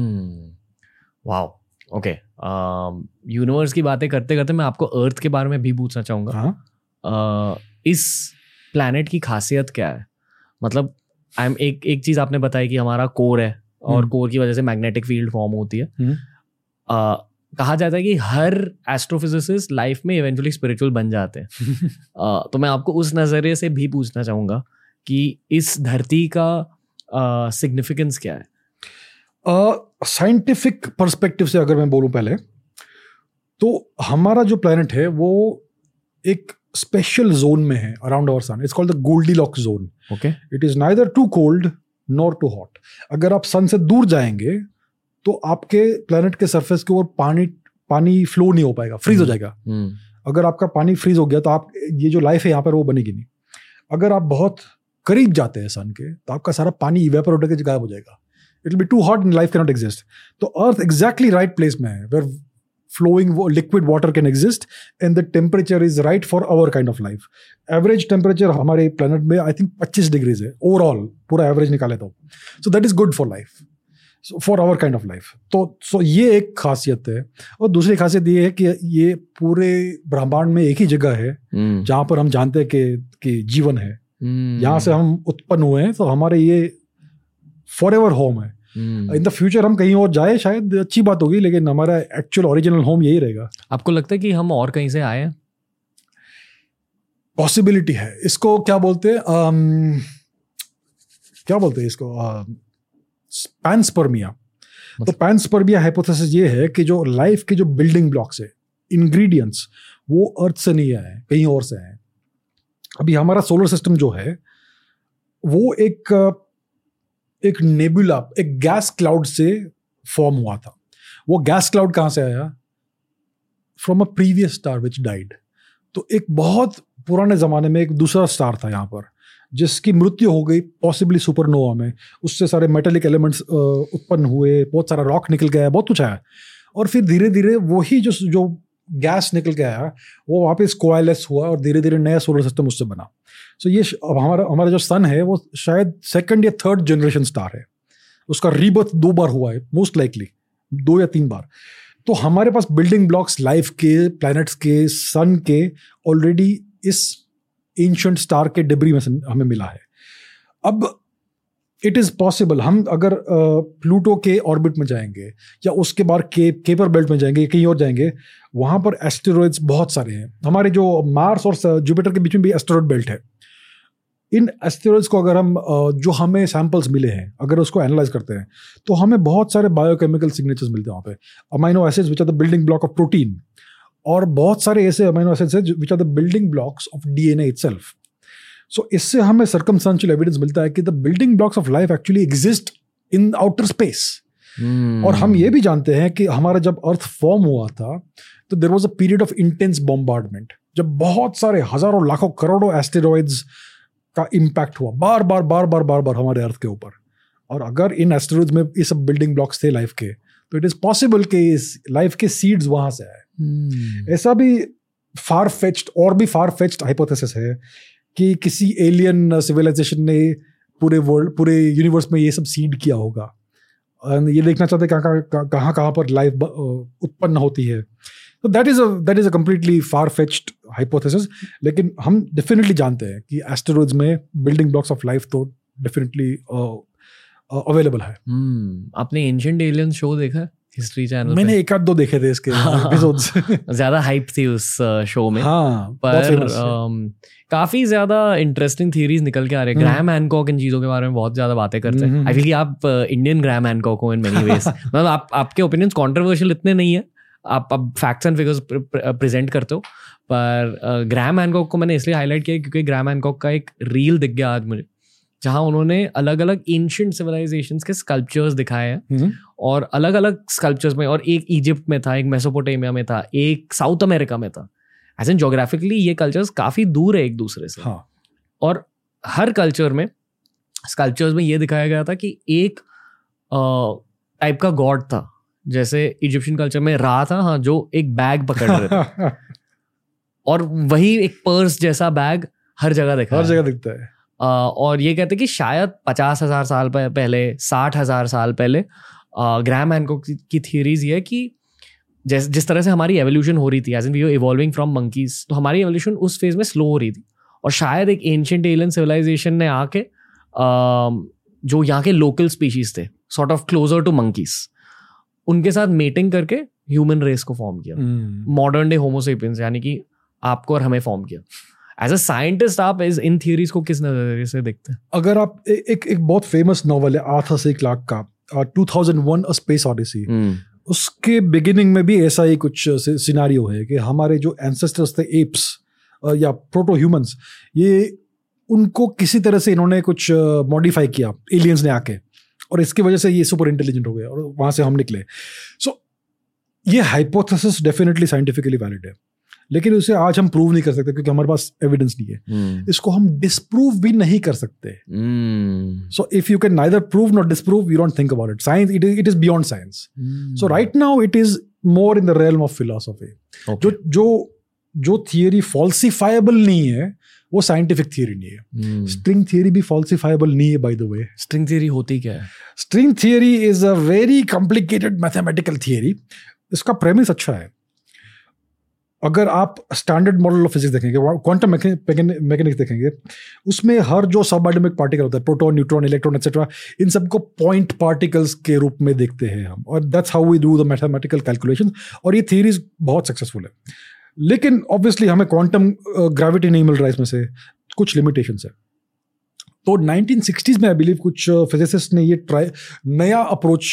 [SPEAKER 1] Wow, okay. Universe की बातें करते करते मैं आपको अर्थ के बारे में भी पूछना चाहूंगा.
[SPEAKER 2] हाँ.
[SPEAKER 1] uh, इस प्लैनेट की खासियत क्या है? मतलब आई एम एक एक चीज आपने बताई कि हमारा कोर है और कोर की वजह से मैग्नेटिक फील्ड फॉर्म होती है. uh, कहा जाता है कि हर एस्ट्रोफिजिसिस्ट लाइफ में इवेंचुअली स्पिरिचुअल बन जाते हैं. uh, तो मैं आपको उस नजरिए से भी पूछना चाहूंगा कि इस धरती का सिग्निफिकेंस uh, क्या है?
[SPEAKER 2] साइंटिफिक uh, पर्सपेक्टिव से अगर मैं बोलूं पहले, तो हमारा जो प्लेनेट है वो एक स्पेशल जोन में है around our sun. It's called the Goldilocks zone.
[SPEAKER 1] Okay.
[SPEAKER 2] It is neither too cold nor too hot. अगर आप सन से दूर जाएंगे तो आपके प्लेनेट के सरफेस के ऊपर पानी पानी फ्लो नहीं हो पाएगा, फ्रीज हो जाएगा.
[SPEAKER 1] hmm.
[SPEAKER 2] अगर आपका पानी फ्रीज हो गया तो आप ये जो लाइफ है यहाँ पर वो बनेगी नहीं. अगर आप बहुत करीब जाते हैं सन के तो आपका सारा पानी इवेपोरेट होकर गायब हो जाएगा. It will be too hot and life can not exist. तो अर्थ एग्जैक्टली राइट प्लेस में है where flowing liquid water can exist and the temperature is right for our kind of life. Average temperature हमारे planet में I think twenty-five degrees है overall, पूरा average निकाले तो. So that is good for life, so for our kind of life. तो so ये एक खासियत है. और दूसरी खासियत ये है कि ये पूरे ब्रह्मांड में एक ही जगह है hmm. जहाँ पर हम जानते हैं कि कि जीवन है. hmm. यहाँ से हम उत्पन्न हुए हैं, तो हमारे ये forever home है. इन द फ्यूचर हम कहीं और जाए शायद अच्छी बात होगी, लेकिन हमारा एक्चुअल ओरिजिनल होम यही रहेगा.
[SPEAKER 1] आपको लगता है कि हम और कहीं से आए हैं?
[SPEAKER 2] पॉसिबिलिटी है. इसको क्या बोलते हैं, um, क्या बोलते हैं इसको, पैनस्पर्मिया. तो पैनस्पर्मिया हाइपोथेसिस ये है कि जो लाइफ के जो बिल्डिंग ब्लॉक्स है, इंग्रेडिएंट्स, वो अर्थ से नहीं आए, कहीं और से आए. अभी हमारा सोलर सिस्टम जो है वो एक एक नेबुला, एक गैस क्लाउड से फॉर्म हुआ था. वो गैस क्लाउड कहाँ से आया? From a previous star which died. तो एक बहुत पुराने ज़माने में एक दूसरा स्टार था यहाँ पर जिसकी मृत्यु हो गई, पॉसिबली सुपरनोवा में. उससे सारे मेटेलिक एलिमेंट्स उत्पन्न हुए, बहुत सारा रॉक निकल के आया, बहुत कुछ आया. और फिर धीरे धीरे वही जो जो गैस निकल के आया वो वापस कोआलेस हुआ और धीरे धीरे नया सोलर सिस्टम उससे बना. सो so ये अब हमारा हमारा जो सन है वो शायद सेकंड या थर्ड जनरेशन स्टार है. उसका रीबर्थ दो बार हुआ है, मोस्ट लाइकली दो या तीन बार. तो हमारे पास बिल्डिंग ब्लॉक्स लाइफ के, प्लैनेट्स के, सन के ऑलरेडी इस एंशिएंट स्टार के डिब्री में हमें मिला है. अब इट इज़ पॉसिबल हम अगर प्लूटो के ऑर्बिट में जाएंगे या उसके बाद के केपर बेल्ट में जाएंगे, कहीं और जाएंगे, वहाँ पर एस्टेरॉइड्स बहुत सारे हैं. हमारे जो मार्स और जुपिटर के बीच में भी एस्टेरॉइड बेल्ट है. इन एस्टेरॉइड्स को अगर हम जो हमें सैंपल्स मिले हैं अगर उसको एनालाइज करते हैं तो हमें बहुत सारे बायोकेमिकल सिग्नेचर्स मिलते हैं वहाँ पे. Amino acids which are the building block of protein, और बहुत सारे ऐसे अमाइनो एसिड्स हैं which are the building blocks of DNA itself. So इससे हमें सर्कमस्टेंशियल एविडेंस मिलता है कि the building blocks of life actually exist in outer space. और हम ये भी जानते हैं कि हमारा जब अर्थ फॉर्म हुआ था तो there was a period of intense bombardment, जब बहुत सारे हजारों लाखों करोड़ों एस्टेरॉइड्स का इम्पैक्ट हुआ बार बार बार बार बार बार हमारे अर्थ के ऊपर. और अगर इन एस्टेरॉइड्स में ये सब बिल्डिंग ब्लॉक्स थे लाइफ के, तो इट इज पॉसिबल कि इस लाइफ के सीड्स वहां से आए. hmm. ऐसा भी फार फेच्ड और भी फार फेच्ड हाइपोथेसिस है कि किसी एलियन सिविलाइजेशन ने पूरे वर्ल्ड, पूरे यूनिवर्स में ये सब सीड किया होगा. ये देखना चाहते कहाँ कहाँ कहाँ पर लाइफ उत्पन्न होती है. तो that is a that is a completely far fetched hypothesis. लेकिन हम डेफिनेटली जानते हैं कि एस्टेरॉइड्स में बिल्डिंग ब्लॉक्स ऑफ लाइफ तो डेफिनेटली अवेलेबल है.
[SPEAKER 1] hmm. आपने एंशिएंट एलियन शो देखा हिस्ट्री चैनल?
[SPEAKER 2] मैंने एक आध दो देखे थे इसके एपिसोड्स.
[SPEAKER 1] ज्यादा हाइप थी उस शो में.
[SPEAKER 2] हाँ,
[SPEAKER 1] पर काफी ज्यादा इंटरेस्टिंग थीरीज निकल के आ रहे हैं. ग्रैहम हैनकॉक इन चीजों के बारे में बहुत ज्यादा बातें करते हैं. आई फील कि आप इंडियन ग्रैहम हैनकॉक हो इन मेनी वेज. मतलब आप आपके ओपिनियंस कंट्रोवर्शियल इतने नहीं है, आप अब फैक्ट्स एंड फिगर्स प्रेजेंट करते हो. पर ग्रैहम हैनकॉक को मैंने इसलिए हाईलाइट किया क्योंकि ग्रैहम हैनकॉक का एक रील दिख गया आज मुझे जहाँ उन्होंने अलग अलग एंशिएंट सिविलाइजेशंस के स्कल्पचर्स दिखाए हैं. और अलग अलग स्कल्पचर्स में, और एक इजिप्ट में था, एक मेसोपोटामिया में था, एक साउथ अमेरिका में था. एज एन जोग्राफिकली ये कल्चर्स काफ़ी दूर है एक दूसरे से.
[SPEAKER 2] हाँ.
[SPEAKER 1] और हर कल्चर में, स्कल्पचर्स में ये दिखाया गया था कि एक टाइप का गॉड था. जैसे इजिप्शियन कल्चर में रा था, हाँ, जो एक बैग पकड़ रहे थे. और वही एक पर्स जैसा बैग हर जगह दिखा
[SPEAKER 2] हर जगह दिखता है।
[SPEAKER 1] uh, और ये कहते हैं कि शायद पचास हजार साल पहले, साठ हजार साल पहले, ग्रैहम हैनकॉक की थियरीज ये है कि जिस जिस तरह से हमारी एवोल्यूशन हो रही थी, as in we were evolving from monkeys, तो हमारी एवोल्यूशन उस फेज में स्लो हो रही थी और शायद एक एंशिएंट एलियन सिविलाइजेशन ने आके जो यहाँ के लोकल स्पीशीज थे, sort of closer to monkeys, उनके साथ मेटिंग करके ह्यूमन रेस को फॉर्म किया, मॉडर्न डे होमो सेपियंस, यानी कि आपको और हमें फॉर्म किया। एज अ साइंटिस्ट आप इस इन थियरीज को किस नजरिए से देखते हैं?
[SPEAKER 2] अगर आप ए, एक एक बहुत फेमस नॉवल है आर्थर सी क्लार्क का two thousand one a space odyssey, उसके बिगिनिंग में भी ऐसा ही कुछ सिनारियो है कि हमारे जो एंसेस्टर्स थे एप्स या प्रोटो ह्यूमंस, ये उनको किसी तरह से इन्होंने कुछ मॉडिफाई किया एलियंस ने आके, और इसकी वजह से ये सुपर इंटेलिजेंट हो गए और वहां से हम निकले। सो so, ये हाइपोथेसिस डेफिनेटली साइंटिफिकली वैलिड है, लेकिन उसे आज हम प्रूव नहीं कर सकते क्योंकि हमारे पास एविडेंस नहीं है। hmm. इसको हम डिस्प्रूव भी नहीं कर सकते। So if you can neither prove not disprove, you don't think about it. Science it is it is beyond science. So right now it is more in the realm of philosophy. जो जो जो थियरी फॉल्सिफाइबल नहीं है वो साइंटिफिक थियरी नहीं है। String hmm. थियरी भी फॉल्सिफाइबल नहीं है, by the way.
[SPEAKER 1] String theory होती क्या है?
[SPEAKER 2] String theory is a very complicated mathematical theory. इसका प्रेमिस अच्छा है। अगर आप स्टैंडर्ड मॉडल ऑफ फिजिक्स देखेंगे, क्वांटम मैकेनिक्स देखेंगे, उसमें हर जो सब एटॉमिक पार्टिकल होता है, प्रोटॉन, न्यूट्रॉन, इलेक्ट्रॉन एक्सेट्रा, इन सबको पॉइंट पार्टिकल्स के रूप में देखते हैं हम, और that's how we do the mathematical calculations. और ये थियरीज बहुत सक्सेसफुल है, लेकिन ऑब्वियसली हमें क्वांटम ग्रेविटी नहीं मिल रहा है, इसमें से कुछ लिमिटेशंस है। तो नाइनटीन सिक्सटीज़ में आई बिलीव कुछ फिजिसिस्ट ने ये ट्राई नया अप्रोच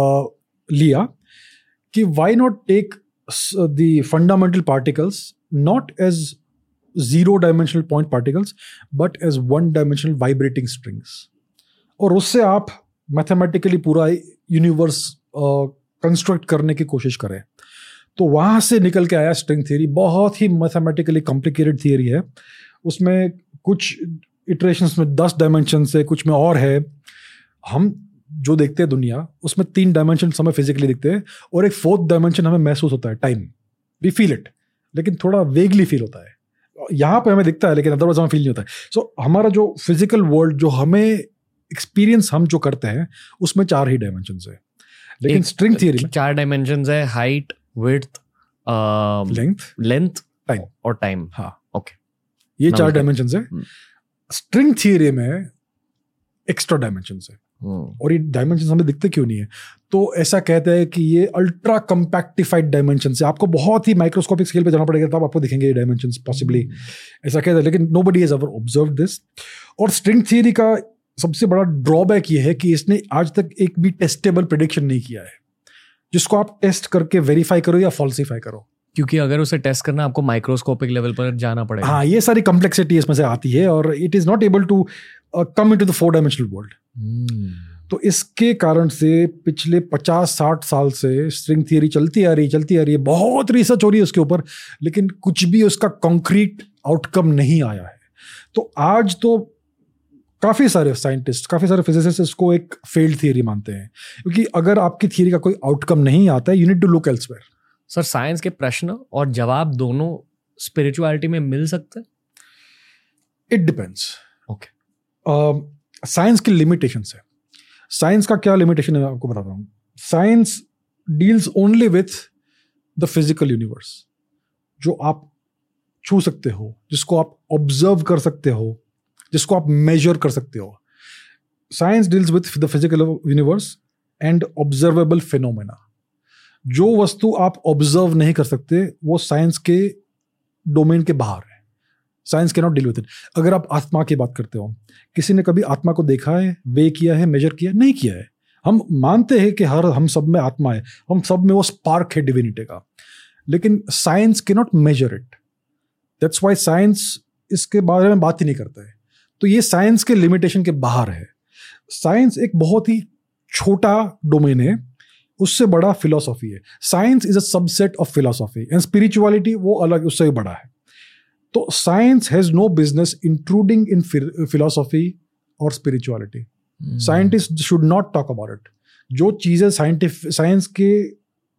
[SPEAKER 2] लिया कि why not take the fundamental particles not as zero dimensional point particles but as one dimensional vibrating strings, और उससे आप मैथमेटिकली पूरा यूनिवर्स कंस्ट्रक्ट करने की कोशिश करें। तो वहाँ से निकल के आया स्ट्रिंग थियरी। बहुत ही मैथमेटिकली कॉम्प्लिकेटेड थियरी है, उसमें कुछ इटरेशंस में दस डायमेंशन है, कुछ में और है। हम जो देखते हैं दुनिया, उसमें तीन डायमेंशन हमें फिजिकली दिखते हैं और एक फोर्थ डायमेंशन हमें महसूस होता है, टाइम। वी फील इट, लेकिन थोड़ा वेगली फील होता है। यहाँ पे हमें दिखता है लेकिन अदरवाइज हमें फील नहीं होता है। सो so, हमारा जो फिजिकल वर्ल्ड, जो हमें एक्सपीरियंस हम जो करते हैं, उसमें चार ही डायमेंशन है। लेकिन स्ट्रिंग थियरी में चार
[SPEAKER 1] डायमेंशन है, height, width,
[SPEAKER 2] length
[SPEAKER 1] length
[SPEAKER 2] time
[SPEAKER 1] और टाइम।
[SPEAKER 2] हाँ,
[SPEAKER 1] ओके,
[SPEAKER 2] ये चार डायमेंशन है। स्ट्रिंग थियरी में एक्स्ट्रा डायमेंशन है। और ये डायमेंशन हमें दिखते क्यों नहीं है? तो ऐसा कहते हैं कि ये अल्ट्रा कंपैक्टिफाइड डायमेंशन है। आपको बहुत ही माइक्रोस्कोपिक स्केल पे जाना पड़ेगा तब आपको दिखेंगे ये डायमेंशंस पॉसिबली, ऐसा कहते हैं, लेकिन nobody has ever observed this. और स्ट्रिंग थियरी का सबसे बड़ा ड्रॉबैक ये है कि इसने आज तक एक भी टेस्टेबल प्रेडिक्शन नहीं किया है जिसको आप टेस्ट करके वेरीफाई करो या फॉल्सिफाई करो,
[SPEAKER 1] क्योंकि अगर उसे टेस्ट करना आपको माइक्रोस्कोपिक लेवल पर जाना पड़ेगा।
[SPEAKER 2] हाँ, ये सारी कॉम्प्लेक्सिटी इसमें से आती है और it is not able to come into the four dimensional world. तो इसके कारण से पिछले पचास साठ साल से स्ट्रिंग थियरी चलती आ रही चलती आ रही है, बहुत रिसर्च हो रही है उसके ऊपर, लेकिन कुछ भी उसका कॉन्क्रीट आउटकम नहीं आया है। तो आज तो काफ़ी सारे साइंटिस्ट, काफ़ी सारे फिजिसिस्ट इसको एक फेल्ड थियरी मानते हैं, क्योंकि अगर आपकी थियरी का कोई आउटकम नहीं आता है, you need to look elsewhere.
[SPEAKER 1] Sir, science के प्रश्न और जवाब दोनों स्पिरिचुअलिटी में मिल सकते हैं?
[SPEAKER 2] It depends.
[SPEAKER 1] ओके,
[SPEAKER 2] साइंस की लिमिटेशंस है। साइंस का क्या लिमिटेशन है आपको बताता हूँ। Science deals only with the physical universe, जो आप छू सकते हो, जिसको आप ऑब्जर्व कर सकते हो, जिसको आप मेजर कर सकते हो। Science deals with the physical universe and observable phenomena. जो वस्तु आप ऑब्जर्व नहीं कर सकते वो साइंस के डोमेन के बाहर है। Science can not deal with it. अगर आप आत्मा की बात करते हो, किसी ने कभी आत्मा को देखा है, वे किया है, मेजर किया? नहीं किया है। हम मानते हैं कि हर हम सब में आत्मा है, हम सब में वो स्पार्क है डिविनिटी का, लेकिन science can not measure it. That's why science इसके बारे में बात ही नहीं करता है। तो ये साइंस के लिमिटेशन के बाहर है। साइंस एक बहुत ही छोटा डोमेन है, उससे बड़ा फिलॉसफी है। Science is a subset of philosophy and spirituality वो अलग, उससे भी बड़ा है। तो science has no business intruding in philosophy और spirituality. Scientist should not talk about it. जो चीज़ें साइंटिफिक साइंस के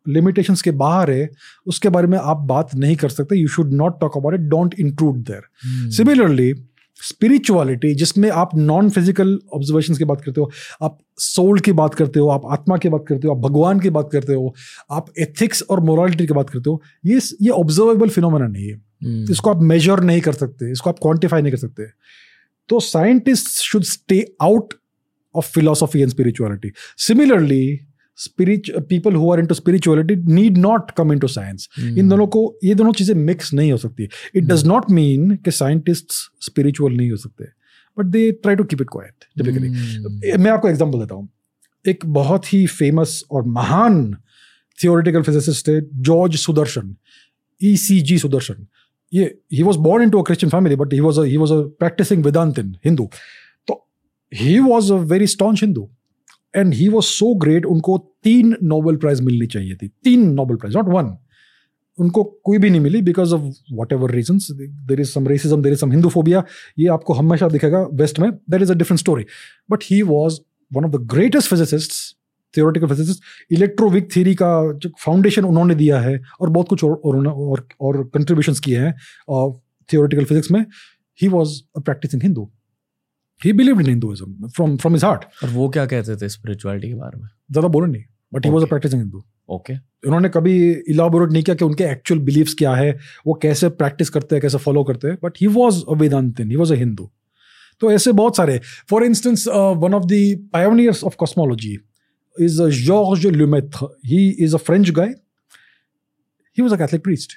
[SPEAKER 2] लिमिटेशंस के बाहर है उसके बारे में आप बात नहीं कर सकते. You should not talk about it, don't intrude there. Similarly spirituality, जिसमें आप नॉन फिजिकल ऑब्जर्वेशंस की बात करते हो, आप सोल की बात करते हो, आप आत्मा की बात करते हो, आप भगवान की बात करते हो, आप एथिक्स और मोरालिटी की बात करते हो, ये ये ऑब्जर्वेबल फिनोमेना नहीं है. hmm. इसको आप मेजर नहीं कर सकते, इसको आप क्वांटिफाई नहीं कर सकते. तो scientist should stay out of philosophy and spirituality. Similarly Spirit, people who are into spirituality need not come into science. Hmm. इन दोनों को, ये दोनों चीजें मिक्स नहीं हो सकती. It does not mean कि scientists spiritual नहीं हो सकते, but they try to keep it quiet typically. Hmm. मैं आपको एग्जांपल देता हूँ. एक बहुत ही फेमस और महान theoretical physicist है George Sudarshan, E C G Sudarshan. ये he was born into a Christian family, but he was a he was a practicing Vedantin Hindu. तो he was a very staunch Hindu. And he was so great, उनको तीन नोबेल प्राइज मिलनी चाहिए थी. तीन नोबेल प्राइज, नॉट वन. उनको कोई भी नहीं मिली because of whatever reasons. There is some racism, there is some Hinduphobia. ये आपको हमेशा दिखेगा वेस्ट में. That is a different story. But he was one of the greatest physicists, theoretical physicist. Electroweak theory का जो फाउंडेशन उन्होंने दिया है और बहुत कुछ और और, और कंट्रीब्यूशंस किए हैं थियोरेटिकल फिजिक्स में. He was a practicing Hindu. He believed in Hinduism from from his heart.
[SPEAKER 1] और वो क्या कहते थे स्पिरिचुअलिटी के बारे में?
[SPEAKER 2] ज़्यादा बोले नहीं, but he was a practicing Hindu.
[SPEAKER 1] Okay.
[SPEAKER 2] उन्होंने कभी इलाबोरेट नहीं किया कि उनके एक्चुअल बिलीव्स क्या है, वो कैसे प्रैक्टिस करते हैं, कैसे फॉलो करते हैं. But he was a Vedantin, he was a Hindu. तो ऐसे बहुत सारे. For instance one of the pioneers of cosmology is George Lemaitre. He is a French guy. He was a Catholic priest,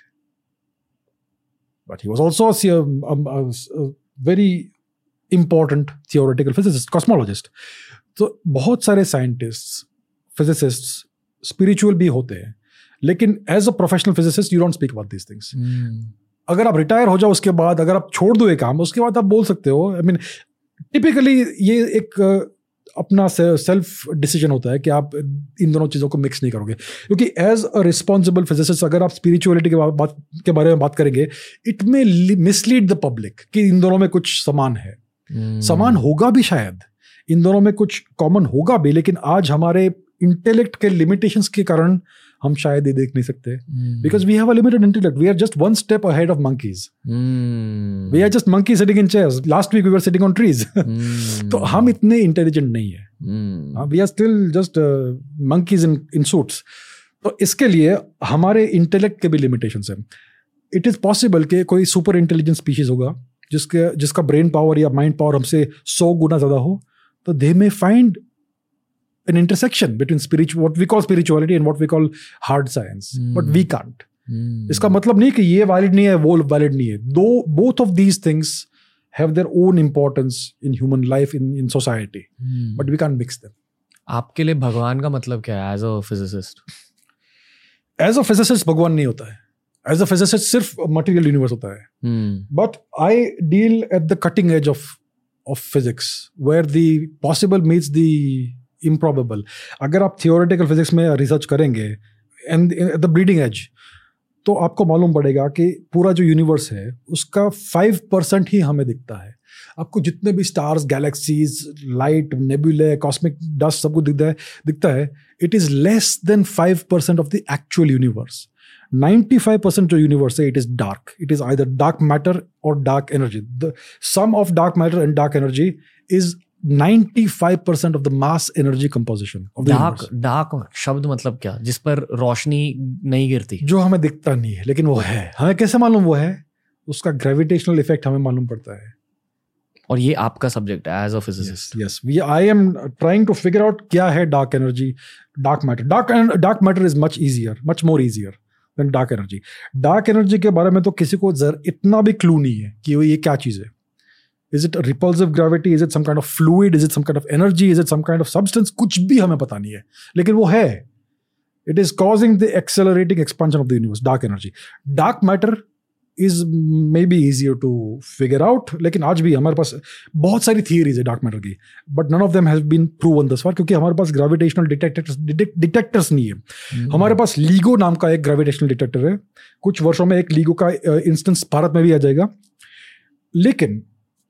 [SPEAKER 2] but he was also a very important theoretical physicist, cosmologist. तो बहुत सारे साइंटिस्ट्स, फिजिसिस्ट्स स्पिरिचुअल भी होते हैं, लेकिन as a professional physicist you don't speak about these things. अगर आप रिटायर हो जाओ उसके बाद, अगर आप छोड़ दो ये काम, उसके बाद आप बोल सकते हो. आई मीन टिपिकली ये एक अपना सेल्फ डिसीजन होता है कि आप इन दोनों चीज़ों को मिक्स नहीं करोगे. क्योंकि एज अ रिस्पॉन्सिबल फिजिसिस्ट अगर आप स्पिरिचुअलिटी के बात के बारे में बात करेंगे, it may mislead the public कि इन दोनों में कुछ समान है. Hmm. समान होगा भी शायद, इन दोनों में कुछ कॉमन होगा भी, लेकिन आज हमारे इंटेलेक्ट के लिमिटेशंस के कारण हम शायद ये देख नहीं सकते. Because we have a limited intellect. We are just one step ahead of monkeys. We are just monkey sitting in chairs. Last week we were sitting on trees. तो हम इतने इंटेलिजेंट नहीं है. We are still just monkeys in in suits. तो इसके लिए हमारे इंटेलेक्ट के भी लिमिटेशंस हैं. इट इज पॉसिबल कि कोई सुपर इंटेलिजेंट स्पीशीज होगा जिसके जिसका ब्रेन पावर या माइंड पावर हमसे सौ गुना ज़्यादा हो, तो they may find an intersection between spiritual, what we call spirituality and what we call hard science, but we can't. इसका मतलब नहीं कि ये वैलिड नहीं है, वो वैलिड नहीं है. दो both of these things have their own importance in human life, in in society, but we can't mix them.
[SPEAKER 1] आपके लिए भगवान का मतलब क्या है as a physicist?
[SPEAKER 2] As a physicist भगवान नहीं होता है. As a physicist, सिर्फ मटेरियल यूनिवर्स होता है. But I deal at the cutting edge of of physics, where the possible meets the improbable. अगर आप थियोरेटिकल फिजिक्स में रिसर्च करेंगे and at the bleeding edge, तो आपको मालूम पड़ेगा कि पूरा जो यूनिवर्स है उसका फाइव परसेंट ही हमें दिखता है. आपको जितने भी stars, galaxies, light, nebulae, cosmic dust सब कुछ दिखता है दिखता है it is less than five percent of the actual universe. ninety-five percent जो यूनिवर्स है, it is dark. It is either dark matter or dark energy. The sum of dark matter and dark energy is ninety-five percent of the mass energy composition of the
[SPEAKER 1] dark,
[SPEAKER 2] universe.
[SPEAKER 1] dark शब्द मतलब क्या? जिस पर रोशनी नहीं गिरती,
[SPEAKER 2] जो हमें दिखता नहीं है लेकिन वो है. हमें कैसे मालूम वो है? उसका ग्रेविटेशनल इफेक्ट हमें मालूम पड़ता है.
[SPEAKER 1] और ये आपका सब्जेक्ट है as a physicist?
[SPEAKER 2] Yes, we I am trying to figure out क्या है dark energy, dark matter. Dark dark matter is much easier, much more easier than dark energy. डार्क एनर्जी के बारे में तो किसी को जर इतना भी क्लू नहीं है कि ये क्या चीज़ है. Is it repulsive gravity, is it some kind of fluid, is it some kind of energy, is it some kind of substance, कुछ भी हमें पता नहीं है, लेकिन वो है. It is causing the accelerating expansion of the universe, dark energy. Dark matter is maybe easier to figure out, लेकिन आज भी हमारे पास बहुत सारी थियरीज है डार्क मैटर की, but none of them have been proven thus far, क्योंकि हमारे पास ग्रेविटेशनल डिटेक्टर्स डिटेक्टर्स नहीं है. hmm. हमारे पास लीगो नाम का एक ग्रेविटेशनल डिटेक्टर है. कुछ वर्षों में एक लीगो का इंस्टेंस uh, भारत में भी आ जाएगा, लेकिन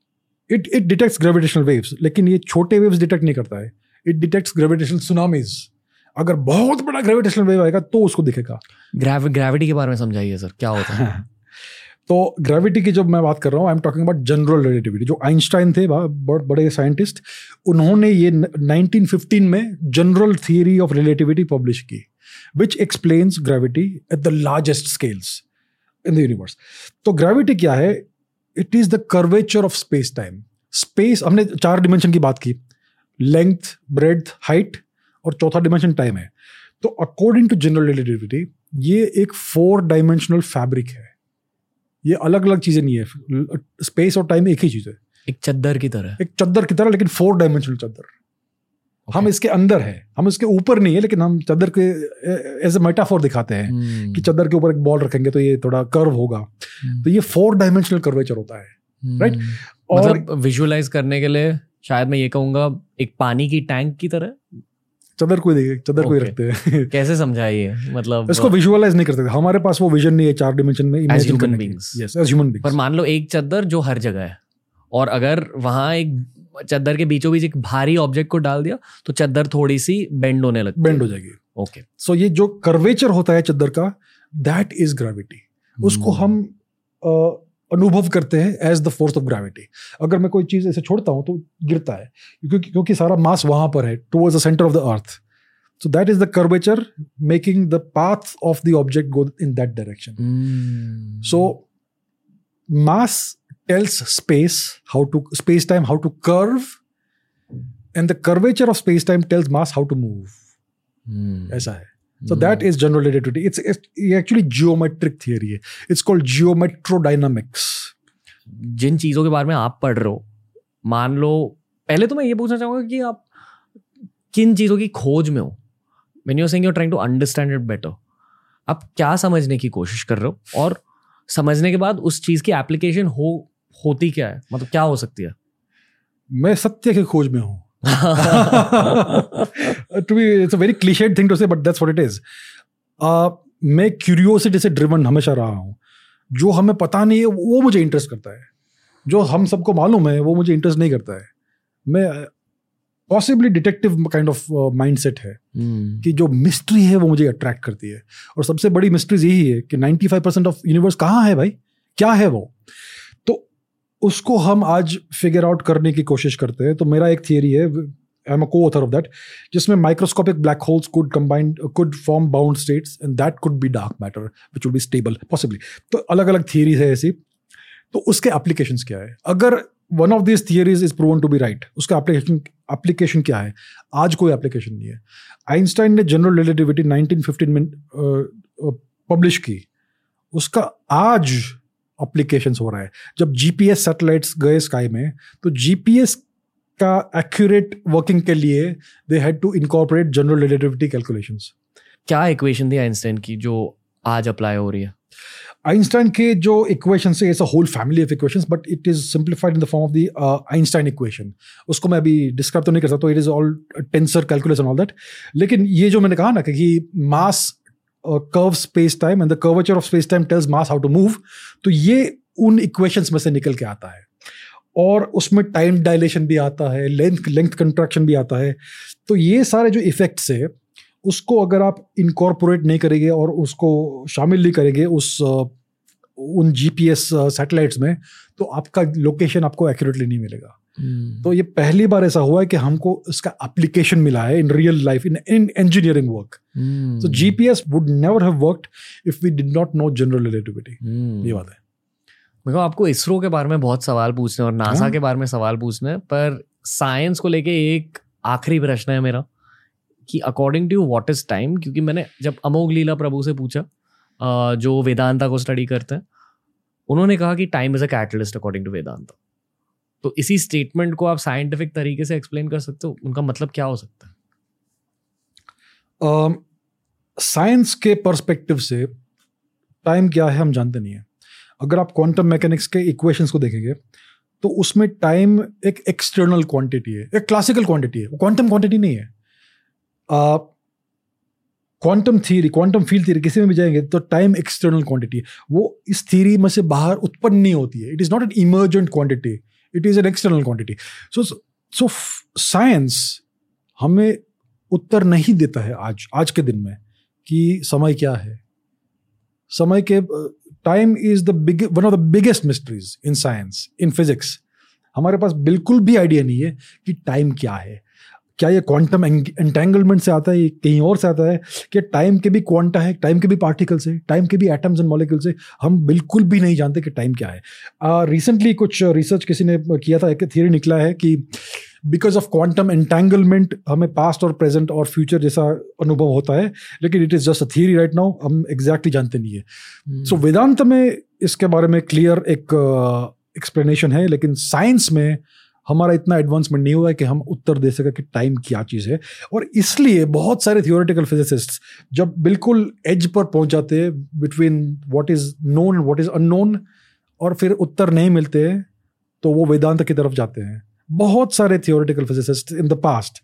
[SPEAKER 2] it it detects gravitational waves, लेकिन ये छोटे वेव्स डिटेक्ट नहीं करता है. It detects gravitational tsunamis. अगर बहुत बड़ा ग्रेविटेशनल वेव आएगा तो उसको दिखेगा।
[SPEAKER 1] ग्रेव ग्रेविटी के बारे में समझाइए सर, क्या होता है?
[SPEAKER 2] तो ग्रेविटी की जब मैं बात कर रहा हूँ, I am talking about general relativity. जो आइंस्टाइन थे बहुत बड़े साइंटिस्ट, उन्होंने ये नाइनटीन फिफ्टीन में general theory of relativity publish की, which explains gravity at the largest scales in the universe. तो ग्रेविटी क्या है? It is the curvature of space time. Space, हमने चार डिमेंशन की बात की, लेंथ, ब्रेड्थ, हाइट, और चौथा डिमेंशन टाइम है। तो अकॉर्डिंग टू जनरल रिलेटिविटी ये एक फोर डायमेंशनल फैब्रिक है। ये अलग अलग चीजें नहीं है, स्पेस और टाइम एक ही चीज है,
[SPEAKER 1] एक चद्दर की तरह,
[SPEAKER 2] एक चद्दर की तरह, लेकिन फोर डायमेंशनल चद्दर। okay. हम इसके अंदर है, हम इसके ऊपर नहीं है, लेकिन हम चद्दर के एज ए मेटाफोर दिखाते हैं hmm. कि चद्दर के ऊपर एक बॉल रखेंगे तो ये थोड़ा कर्व होगा। hmm. तो ये फोर डायमेंशनल कर्वेचर होता है, राइट hmm. right? और
[SPEAKER 1] मतलब विजुअलाइज करने के लिए शायद मैं ये कहूंगा एक पानी की टैंक की तरह
[SPEAKER 2] चदर कोई देखिए, चदर कोई रखते हैं।
[SPEAKER 1] कैसे समझाइए? मतलब
[SPEAKER 2] इसको विजुअलाइज नहीं करते, हमारे पास वो विजन नहीं है चार डिमेंशन में
[SPEAKER 1] as human beings.
[SPEAKER 2] Yes, as human beings.
[SPEAKER 1] पर मान लो एक चद्दर जो हर जगह है, और अगर वहां एक चद्दर के बीचों बीच एक भारी ऑब्जेक्ट को डाल दिया तो चद्दर थोड़ी सी बेंड होने लगती
[SPEAKER 2] बेंड हो जाएगी।
[SPEAKER 1] ओके,
[SPEAKER 2] सो ये जो कर्वेचर होता है चद्दर का, दैट इज ग्रेविटी। उसको हम अनुभव करते हैं as the force of gravity. अगर मैं कोई चीज ऐसे छोड़ता हूं तो गिरता है, क्योंकि क्योंकि सारा मास वहां पर है, towards the centre of the earth. So that is the curvature making the path of the object go in that direction.
[SPEAKER 1] Mm.
[SPEAKER 2] So mass tells space how to, space-time how to curve, and the curvature of space-time tells mass how to move.
[SPEAKER 1] Mm.
[SPEAKER 2] ऐसा है. So mm. that is general relativity. It's, it's actually geometric theory है. It's called geometrodynamics.
[SPEAKER 1] जिन चीजों के बारे में आप पढ़ रहे हो, मान लो पहले तो मैं ये पूछना चाहूंगा कि आप किन चीजों की खोज में हो? When you're saying you're trying to understand it better, आप क्या समझने की कोशिश कर रहे हो, और समझने के बाद उस चीज की एप्लीकेशन हो होती क्या है, मतलब क्या हो सकती है?
[SPEAKER 2] मैं सत्य की खोज में हूं। To be, it's a very cliched thing to say, but that's what it is. Uh, मैं क्यूरियोसिटी से ड्रिवन हमेशा रहा हूं। जो हमें पता नहीं है वो मुझे इंटरेस्ट करता है, जो हम सबको मालूम है वो मुझे इंटरेस्ट नहीं करता है। मैं possibly detective kind of mindset है
[SPEAKER 1] hmm.
[SPEAKER 2] कि जो मिस्ट्री है वो मुझे अट्रैक्ट करती है, और सबसे बड़ी मिस्ट्रीज यही है कि ninety five percent of universe कहाँ है भाई, क्या है वो, तो उसको हम आज फिगर आउट करने की कोशिश करते हैं। तो मेरा एक थियरी है, आई am a coauthor of that, जिसमें microscopic black holes could combine could form bound states and that could be dark matter which would be stable possibly. तो अलग अलग थियरीज है ऐसी। तो उसके एप्लीकेशंस क्या है? अगर one of this theories is proven to be right, उसका एप्लीकेशन एप्लीकेशन क्या है? आज कोई एप्लीकेशन नहीं है। आइंस्टाइन ने जनरल रिलेटिविटी नाइनटीन फिफ्टीन में पब्लिश की, उसका आज एप्लीकेशंस हो रहा है। जब जीपीएस सैटेलाइट्स गए स्काई में, तो जीपीएस का एक्यूरेट वर्किंग के लिए they had to incorporate general relativity calculations. क्या
[SPEAKER 1] इक्वेशन थी आइंस्टाइन की जो आज अप्लाई हो रही है?
[SPEAKER 2] आइंस्टाइन के जो इक्वेशन है, it's a whole family of equations, but it is simplified in the form of the Einstein equation. उसको मैं अभी डिस्क्राइब तो नहीं कर सकता, it is all tensor calculus and all that. लेकिन ये जो मैंने कहा ना कि mass curve space time and the curvature of space time tells mass how to move, तो ये उन इक्वेशंस में से निकल के आता है। और उसमें टाइम डायलेशन भी आता है, लेंथ लेंथ कंट्रैक्शन भी आता है। तो ये सारे जो इफेक्ट्स है, उसको अगर आप इनकॉर्पोरेट नहीं करेंगे और उसको शामिल नहीं करेंगे उस उन जीपीएस सैटेलाइट्स में, तो आपका लोकेशन आपको एक्यूरेटली नहीं मिलेगा।
[SPEAKER 1] hmm.
[SPEAKER 2] तो ये पहली बार ऐसा हुआ है कि हमको इसका एप्लीकेशन मिला है in real life, in in engineering work. तो GPS would never have worked if we did not know general relativity. ये बात है।
[SPEAKER 1] मेरे को आपको इसरो के बारे में बहुत सवाल पूछने और नासा
[SPEAKER 2] हाँ?
[SPEAKER 1] के बारे में सवाल पूछने, पर साइंस को लेके एक आखिरी प्रश्न है मेरा कि according to what is time, क्योंकि मैंने जब अमोघ लीला प्रभु से पूछा जो वेदांता को स्टडी करते हैं, उन्होंने कहा कि time is a catalyst according to Vedanta. तो इसी स्टेटमेंट को आप साइंटिफिक तरीके से एक्सप्लेन कर सकते हो, उनका मतलब क्या हो सकता है?
[SPEAKER 2] साइंस uh, के पर्सपेक्टिव से टाइम क्या है हम जानते नहीं है। अगर आप क्वांटम मैकेनिक्स के इक्वेशंस को देखेंगे तो उसमें टाइम एक एक्सटर्नल क्वांटिटी है, एक क्लासिकल क्वांटिटी है, वो क्वांटम क्वांटिटी नहीं है। Quantum theory, quantum field theory, किसी में भी जाएंगे तो टाइम एक्सटर्नल क्वांटिटी है, वो इस थ्योरी में से बाहर उत्पन्न नहीं होती है। It is not an emergent quantity, it is an external quantity. So so science हमें उत्तर नहीं देता है आज आज के दिन में कि समय क्या है। समय के time is the big one of the biggest mysteries in science, in physics. हमारे पास बिल्कुल भी आइडिया नहीं है कि टाइम क्या है। क्या ये क्वांटम एंटेंगलमेंट से आता है, ये कहीं और से आता है, कि टाइम के भी क्वांटा है, टाइम के भी पार्टिकल्स है, टाइम के भी एटम्स एंड मॉलिक्यूल्स है। हम बिल्कुल भी नहीं जानते कि टाइम क्या है। रिसेंटली uh, कुछ रिसर्च किसी ने किया था, एक थियरी निकला है कि बिकॉज ऑफ क्वांटम एंटेंगलमेंट हमें पास्ट और प्रेजेंट और फ्यूचर जैसा अनुभव होता है, लेकिन it is just a theory right now, हम एग्जैक्टली जानते नहीं है। सो hmm. so, वेदांत में इसके बारे में क्लियर एक एक्सप्लेनेशन uh, है, लेकिन साइंस में हमारा इतना एडवांसमेंट नहीं हुआ है कि हम उत्तर दे सके कि टाइम क्या चीज़ है। और इसलिए बहुत सारे थियोरेटिकल फिजिसिस्ट जब बिल्कुल एज पर पहुंच जाते हैं between what is known and what is unknown, और फिर उत्तर नहीं मिलते हैं, तो वो वेदांत की तरफ जाते हैं। बहुत सारे theoretical physicist in the past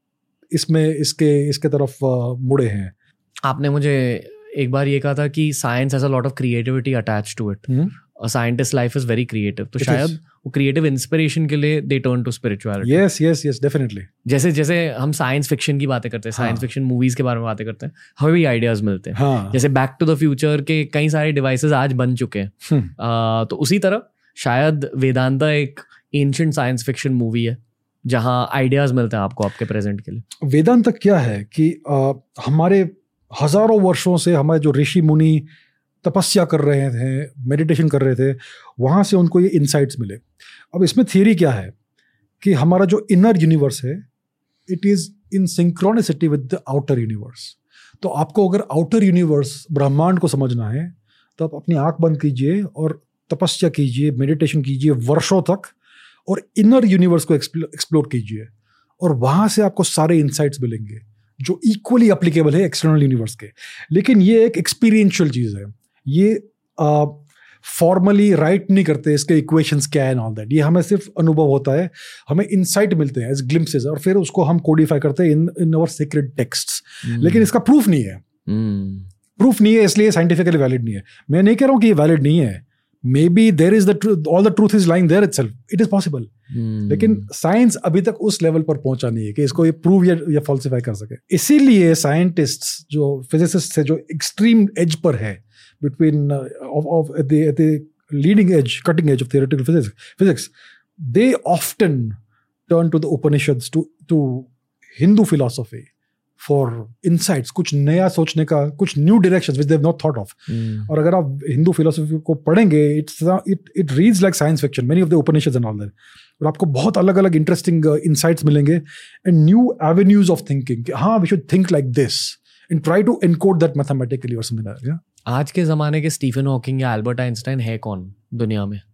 [SPEAKER 2] इसमें इसके इसके तरफ मुड़े हैं।
[SPEAKER 1] आपने मुझे एक बार ये कहा था कि science has a lot of creativity attached to it. A scientist life is very creative, तो शायद वो क्रिएटिव इंस्पिरेशन के लिए they turn to spirituality.
[SPEAKER 2] Yes yes yes definitely.
[SPEAKER 1] जैसे जैसे हम साइंस फिक्शन की बातें करते हैं, साइंस फिक्शन मूवीज के बारे में बातें करते हैं, हमें भी आइडियाज मिलते हैं।
[SPEAKER 2] हाँ.
[SPEAKER 1] जैसे बैक टू द फ्यूचर के कई सारे डिवाइसेस आज बन चुके हैं। uh, तो उसी तरह शायद वेदांता एक एंशिएंट साइंस फिक्शन मूवी है जहां आइडियाज मिलते हैं आपको आपके प्रेजेंट के लिए।
[SPEAKER 2] वेदांत क्या है कि आ, हमारे हजारों वर्षों से हमारे जो ऋषि मुनि तपस्या कर रहे थे, मेडिटेशन कर रहे थे, वहाँ से उनको ये इनसाइट्स मिले। अब इसमें थियरी क्या है कि हमारा जो इनर यूनिवर्स है it is in synchronicity with the outer universe. तो आपको अगर आउटर यूनिवर्स ब्रह्मांड को समझना है तो आप अपनी आंख बंद कीजिए और तपस्या कीजिए, मेडिटेशन कीजिए वर्षों तक, और इनर यूनिवर्स को एक्सप्लोर कीजिए, और वहाँ से आपको सारे इनसाइट्स मिलेंगे जो इक्वली एप्लीकेबल है एक्सटर्नल यूनिवर्स के। लेकिन ये एक एक्सपीरियंशियल चीज़ है, ये फॉर्मली uh, राइट नहीं करते इसके इक्वेशंस क्या है एंड ऑल दैट। ये हमें सिर्फ अनुभव होता है, हमें इनसाइट मिलते हैं एज ग्लिम्पसेस, और फिर उसको हम कोडिफाई करते हैं in in our secret texts. लेकिन इसका प्रूफ नहीं है। Proof mm. नहीं है, इसलिए साइंटिफिकली वैलिड नहीं है। मैं नहीं कह रहा हूँ कि ये वैलिड नहीं है। Maybe there is the truth, all the truth is lying there itself, it is possible. लेकिन साइंस अभी तक उस लेवल पर पहुंचा नहीं है कि इसको ये प्रूव या, या फॉल्सिफाई कर सके। इसीलिए साइंटिस्ट्स जो फिजिसिस्ट है जो एक्सट्रीम एज पर है, between uh, of, of at the at the leading edge, cutting edge of theoretical physics, physics, they often turn to the Upanishads, to to Hindu philosophy for insights, कुछ नया सोचने का, कुछ new directions which they have not thought of. Mm. और अगर आप हिंदू फिलोसफी को पढ़ेंगे, it's it it reads like science fiction, many of the Upanishads and all that. और आपको बहुत अलग अलग इंटरेस्टिंग insights मिलेंगे and new avenues of thinking. हाँ, we should think like this and try to encode that mathematically or something like that. Yeah.
[SPEAKER 1] आज के ज़माने के स्टीफन हॉकिंग या एल्बर्ट आइंस्टाइन है कौन दुनिया में?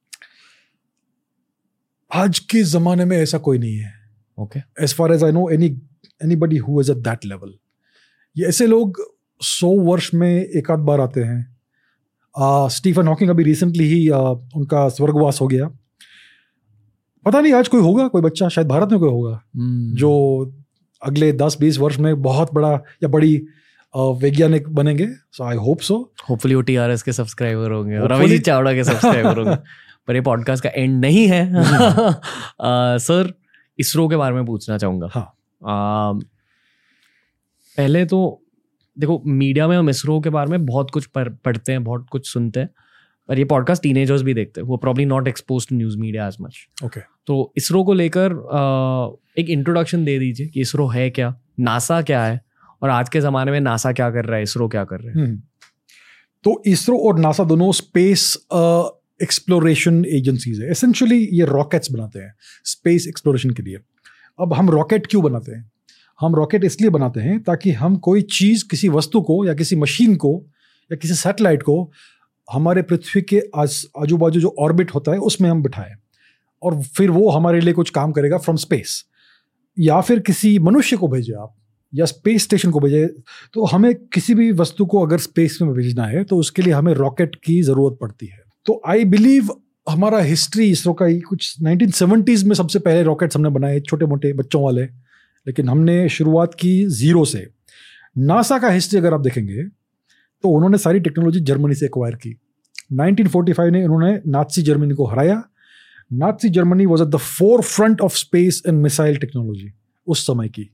[SPEAKER 2] आज के ज़माने में ऐसा कोई नहीं है।
[SPEAKER 1] Okay,
[SPEAKER 2] as far as I know any anybody who is at that level. ये ऐसे लोग सौ वर्ष में एक आध बार आते हैं। uh, स्टीफन हॉकिंग अभी रिसेंटली ही uh, उनका स्वर्गवास हो गया। पता नहीं आज कोई होगा, कोई बच्चा शायद भारत में कोई होगा hmm. जो अगले दस बीस वर्ष में बहुत बड़ा या बड़ी वैज्ञानिक बनेंगे। So I hope so.
[SPEAKER 1] Hopefully वो टीआरएस के सब्सक्राइबर होंगे और अभिजीत चावड़ा के सब्सक्राइबर होंगे। पर ये पॉडकास्ट का एंड नहीं है। सर, इसरो के बारे में पूछना चाहूँगा।
[SPEAKER 2] हाँ।
[SPEAKER 1] uh, पहले तो देखो, मीडिया में हम इसरो के बारे में बहुत कुछ पढ़ते हैं, बहुत कुछ सुनते हैं, पर ये पॉडकास्ट टीनेजर्स भी देखते हैं, वो probably not expose to news media as much.
[SPEAKER 2] Okay,
[SPEAKER 1] तो इसरो को लेकर uh, एक इंट्रोडक्शन दे दीजिए कि इसरो है क्या, नासा क्या है, और आज के ज़माने में नासा क्या कर रहा है, इसरो क्या कर रहे हैं।
[SPEAKER 2] तो इसरो और नासा दोनों स्पेस एक्सप्लोरेशन एजेंसीज है। एसेंशियली ये रॉकेट्स बनाते हैं स्पेस एक्सप्लोरेशन के लिए। अब हम रॉकेट क्यों बनाते हैं? हम रॉकेट इसलिए बनाते हैं ताकि हम कोई चीज़, किसी वस्तु को या किसी मशीन को या किसी सैटेलाइट को हमारे पृथ्वी के आजू बाजू जो ऑर्बिट होता है उसमें हम बिठाएं, और फिर वो हमारे लिए कुछ काम करेगा फ्रॉम स्पेस। या फिर किसी मनुष्य को भेजे आप, या स्पेस स्टेशन को भेजे। तो हमें किसी भी वस्तु को अगर स्पेस में भेजना है तो उसके लिए हमें रॉकेट की ज़रूरत पड़ती है। तो आई बिलीव हमारा हिस्ट्री इसरो का ही कुछ नाइनटीन सेवेंटीज़ में सबसे पहले रॉकेट्स हमने बनाए, छोटे मोटे बच्चों वाले, लेकिन हमने शुरुआत की ज़ीरो से। नासा का हिस्ट्री अगर आप देखेंगे तो उन्होंने सारी टेक्नोलॉजी जर्मनी से एक्वायर की। नाइनटीन फोर्टी फाइव में उन्होंने नाज़ी जर्मनी को हराया। Nazi Germany was at the forefront of space and missile technology उस समय की।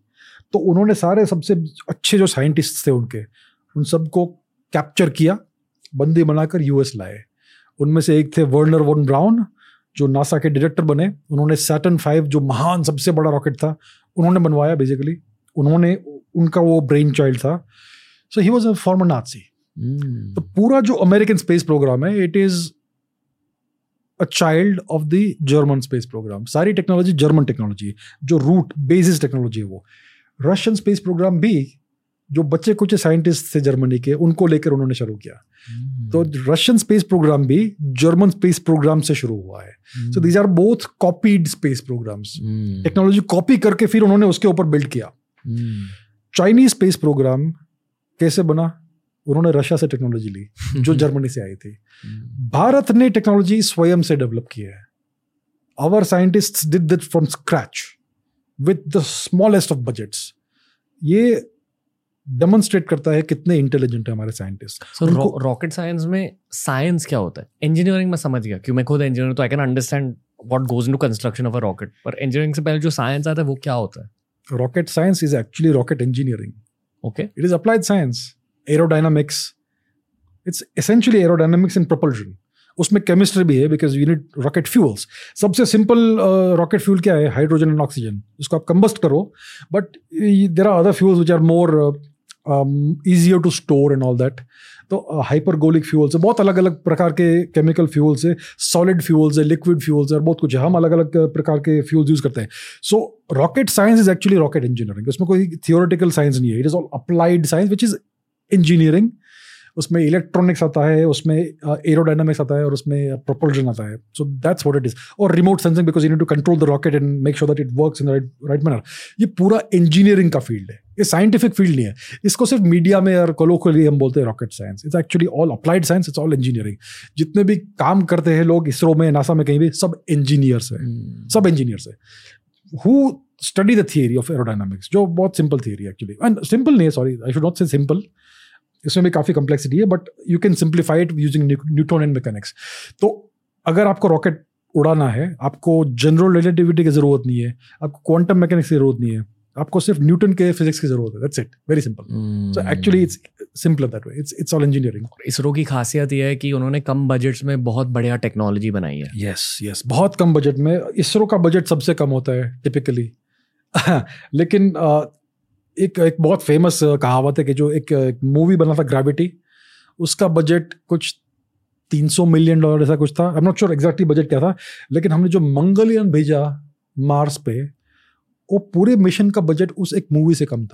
[SPEAKER 2] तो उन्होंने सारे सबसे अच्छे जो साइंटिस्ट थे उनके उन सबको कैप्चर किया, बंदी बनाकर यूएस लाए। उनमें से एक थे वर्नर वॉन ब्राउन जो नासा के डायरेक्टर बने। उन्होंने सैटर्न फाइव जो महान सबसे बड़ा रॉकेट था उन्होंने बनवाया बेसिकली, उन्होंने उनका वो ब्रेन चाइल्ड था। So he was a former Nazi. तो पूरा जो अमेरिकन स्पेस प्रोग्राम है it is a child of the German space programme. सारी टेक्नोलॉजी जर्मन टेक्नोलॉजी, जो रूट बेसिस टेक्नोलॉजी है वो। रशियन स्पेस प्रोग्राम भी जो बच्चे कुछ साइंटिस्ट थे जर्मनी के उनको लेकर उन्होंने शुरू किया। hmm. तो रशियन स्पेस प्रोग्राम भी जर्मन स्पेस प्रोग्राम से शुरू हुआ है। So these are both copied space programmes. Technology copy करके फिर उन्होंने उसके ऊपर बिल्ड किया। चाइनीज स्पेस प्रोग्राम कैसे बना? उन्होंने रशिया से टेक्नोलॉजी ली जो जर्मनी से आई थी। भारत ने टेक्नोलॉजी स्वयं से डेवलप की है। Our scientists did that from scratch with the smallest of budgets. ये डेमोन्स्ट्रेट करता है कितने इंटेलिजेंट है हमारे साइंटिस्ट।
[SPEAKER 1] सो रॉकेट साइंस में साइंस क्या होता है? इंजीनियरिंग में समझ गया क्यों, मैं खुद इंजीनियर तो I can understand what goes into construction of a rocket, पर इंजीनियरिंग से पहले जो साइंस आता है वो क्या होता है?
[SPEAKER 2] Rocket science is actually rocket engineering.
[SPEAKER 1] Okay,
[SPEAKER 2] it is applied science, aerodynamics. It's essentially aerodynamics in propulsion. उसमें केमिस्ट्री भी है because you need rocket fuels. सबसे सिंपल रॉकेट फ्यूल क्या है? Hydrogen and oxygen. इसको आप कंबस्ट करो, but there are other fuels which are more easier to store and all that. तो हाइपरगोलिक फ्यूल्स है, बहुत अलग अलग प्रकार के केमिकल फ्यूल्स है, सॉलिड फ्यूल्स है, लिक्विड फ्यूल्स है, और बहुत कुछ है। हम अलग अलग प्रकार के फ्यूल्स यूज करते हैं। So rocket science is actually rocket engineering. उसमें कोई थियोरेटिकल साइंस नहीं है, it is all applied science which is engineering. उसमें इलेक्ट्रॉनिक्स आता है, उसमें एरोडायनामिक्स आता है, और उसमें प्रोपल्शन आता है। So that's what it is. और remote sensing because you need to control the rocket and make sure that it works in the right right manner. ये पूरा इंजीनियरिंग का फील्ड है, ये साइंटिफिक फील्ड नहीं है। इसको सिर्फ मीडिया में और कोलोकियली हम बोलते हैं rocket science. It's actually all applied science, it's all engineering. जितने भी काम करते हैं लोग इसरो में, नासा में, कहीं भी, सब इंजीनियर्स है, सब इंजीनियर्स है who study the theory of aerodynamics, जो बहुत simple theory actually. And simple नहीं है, sorry I should not say simple, इसमें भी काफ़ी कॉम्प्लेक्सिटी है, but you can simplify it using Newton and mechanics. तो अगर आपको रॉकेट उड़ाना है, आपको जनरल रिलेटिविटी की जरूरत नहीं है, आपको क्वांटम मैकेनिक्स की जरूरत नहीं है, आपको सिर्फ न्यूटन के फिजिक्स की जरूरत है। That's it, very simple. So actually it's simple that way. It's it's all engineering.
[SPEAKER 1] ISRO की खासियत यह है कि उन्होंने कम बजट्स में बहुत बढ़िया टेक्नोलॉजी बनाई है।
[SPEAKER 2] यस यस, बहुत कम बजट में। इसरो का बजट सबसे कम होता है टिपिकली लेकिन uh, एक एक बहुत फेमस कहावत है कि जो एक, एक मूवी बना था ग्रेविटी, उसका बजट कुछ तीन सौ मिलियन डॉलर ऐसा कुछ था। I am not sure exactly budget क्या था, लेकिन हमने जो मंगलयान भेजा मार्स पे, वो पूरे मिशन का बजट उस एक मूवी से कम था।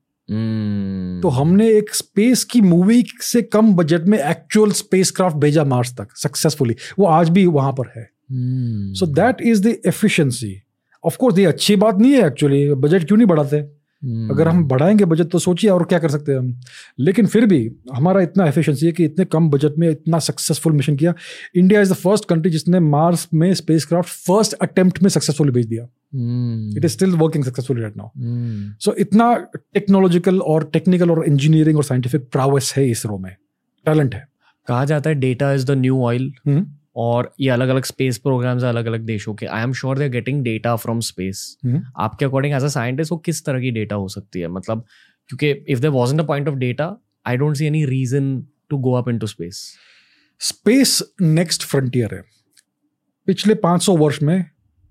[SPEAKER 1] hmm.
[SPEAKER 2] तो हमने एक स्पेस की मूवी से कम बजट में एक्चुअल स्पेसक्राफ्ट भेजा मार्स तक सक्सेसफुली। वो आज भी वहां पर है। So that is the efficiency. Of course ये अच्छी बात नहीं है एक्चुअली, बजट क्यों नहीं बढ़ाते? Hmm. अगर हम बढ़ाएंगे बजट तो सोचिए और क्या कर सकते हैं हम। लेकिन फिर भी हमारा इतना एफिशिएंसी है कि इतने कम बजट में इतना सक्सेसफुल मिशन किया। India is the first country जिसने मार्स में स्पेसक्राफ्ट फर्स्ट अटेम्प्ट में सक्सेसफुली भेज दिया। It is still working successfully right now. So इतना टेक्नोलॉजिकल और टेक्निकल और इंजीनियरिंग और साइंटिफिक प्राउस है इसरो में, टैलेंट है।
[SPEAKER 1] कहा जाता है data is the new oil, और ये अलग अलग स्पेस प्रोग्राम्स है अलग अलग देशों के। I am sure they are getting data from space. आपके अकॉर्डिंग एज अ साइंटिस्ट वो किस तरह की डेटा हो सकती है? मतलब क्योंकि if there wasn't a point of data, I don't see any reason to go up into space.
[SPEAKER 2] Space next frontier है। पिछले पाँच सौ वर्ष में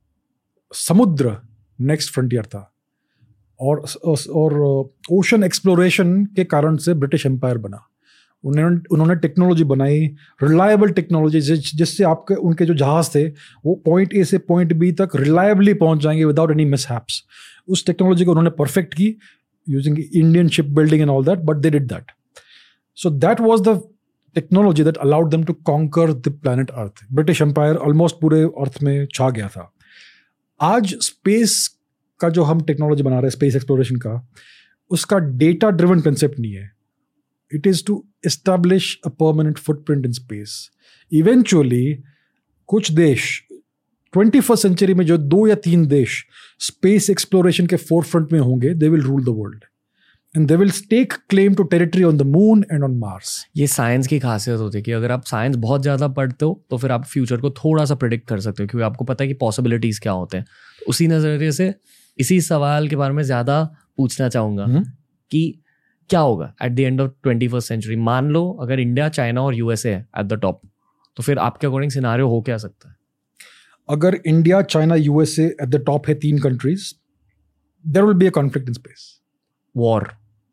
[SPEAKER 2] समुद्र नेक्स्ट फ्रंटियर था, और और ओशन एक्सप्लोरेशन के कारण से ब्रिटिश एम्पायर बना। उन्होंने उन्होंने टेक्नोलॉजी बनाई, रिलायबल टेक्नोलॉजी, जिससे आपके उनके जो जहाज थे वो पॉइंट ए से पॉइंट बी तक रिलायबली पहुंच जाएंगे विदाउट एनी मिसहैप्स। उस टेक्नोलॉजी को उन्होंने परफेक्ट की using Indian ship building and all that, but they did that. So that was the technology that allowed them to conquer the planet earth. British empire almost पूरे अर्थ में छा गया था। आज स्पेस का जो हम टेक्नोलॉजी बना रहे हैं, स्पेस एक्सप्लोरेशन का, उसका डेटा ड्रिवन कंसेप्ट नहीं है। It is to establish a permanent footprint in space. Eventually, कुछ देश ट्वेंटी फर्स्ट सेंचुरी में जो दो या तीन देश स्पेस एक्सप्लोरेशन के फोरफ्रंट में होंगे, they will rule the world. And they will stake claim to territory on the moon and on Mars.
[SPEAKER 1] ये साइंस की खासियत होती है कि अगर आप साइंस बहुत ज़्यादा पढ़ते हो तो फिर आप फ्यूचर को थोड़ा सा प्रिडिक्ट कर सकते हो, क्योंकि आपको पता है कि पॉसिबिलिटीज़ क्या होते हैं। उसी नज़रिए से इसी सवाल के बारे में ज्यादा पूछना चाहूंगा कि क्या होगा at the end of twenty first century. मान लो अगर इंडिया, चाइना और यूएसए है एट द टॉप, तो फिर आपके अकॉर्डिंग सिनारियो हो क्या सकता है?
[SPEAKER 2] अगर India, China, USA at the top है, तीन countries, there will be a conflict in space,
[SPEAKER 1] war,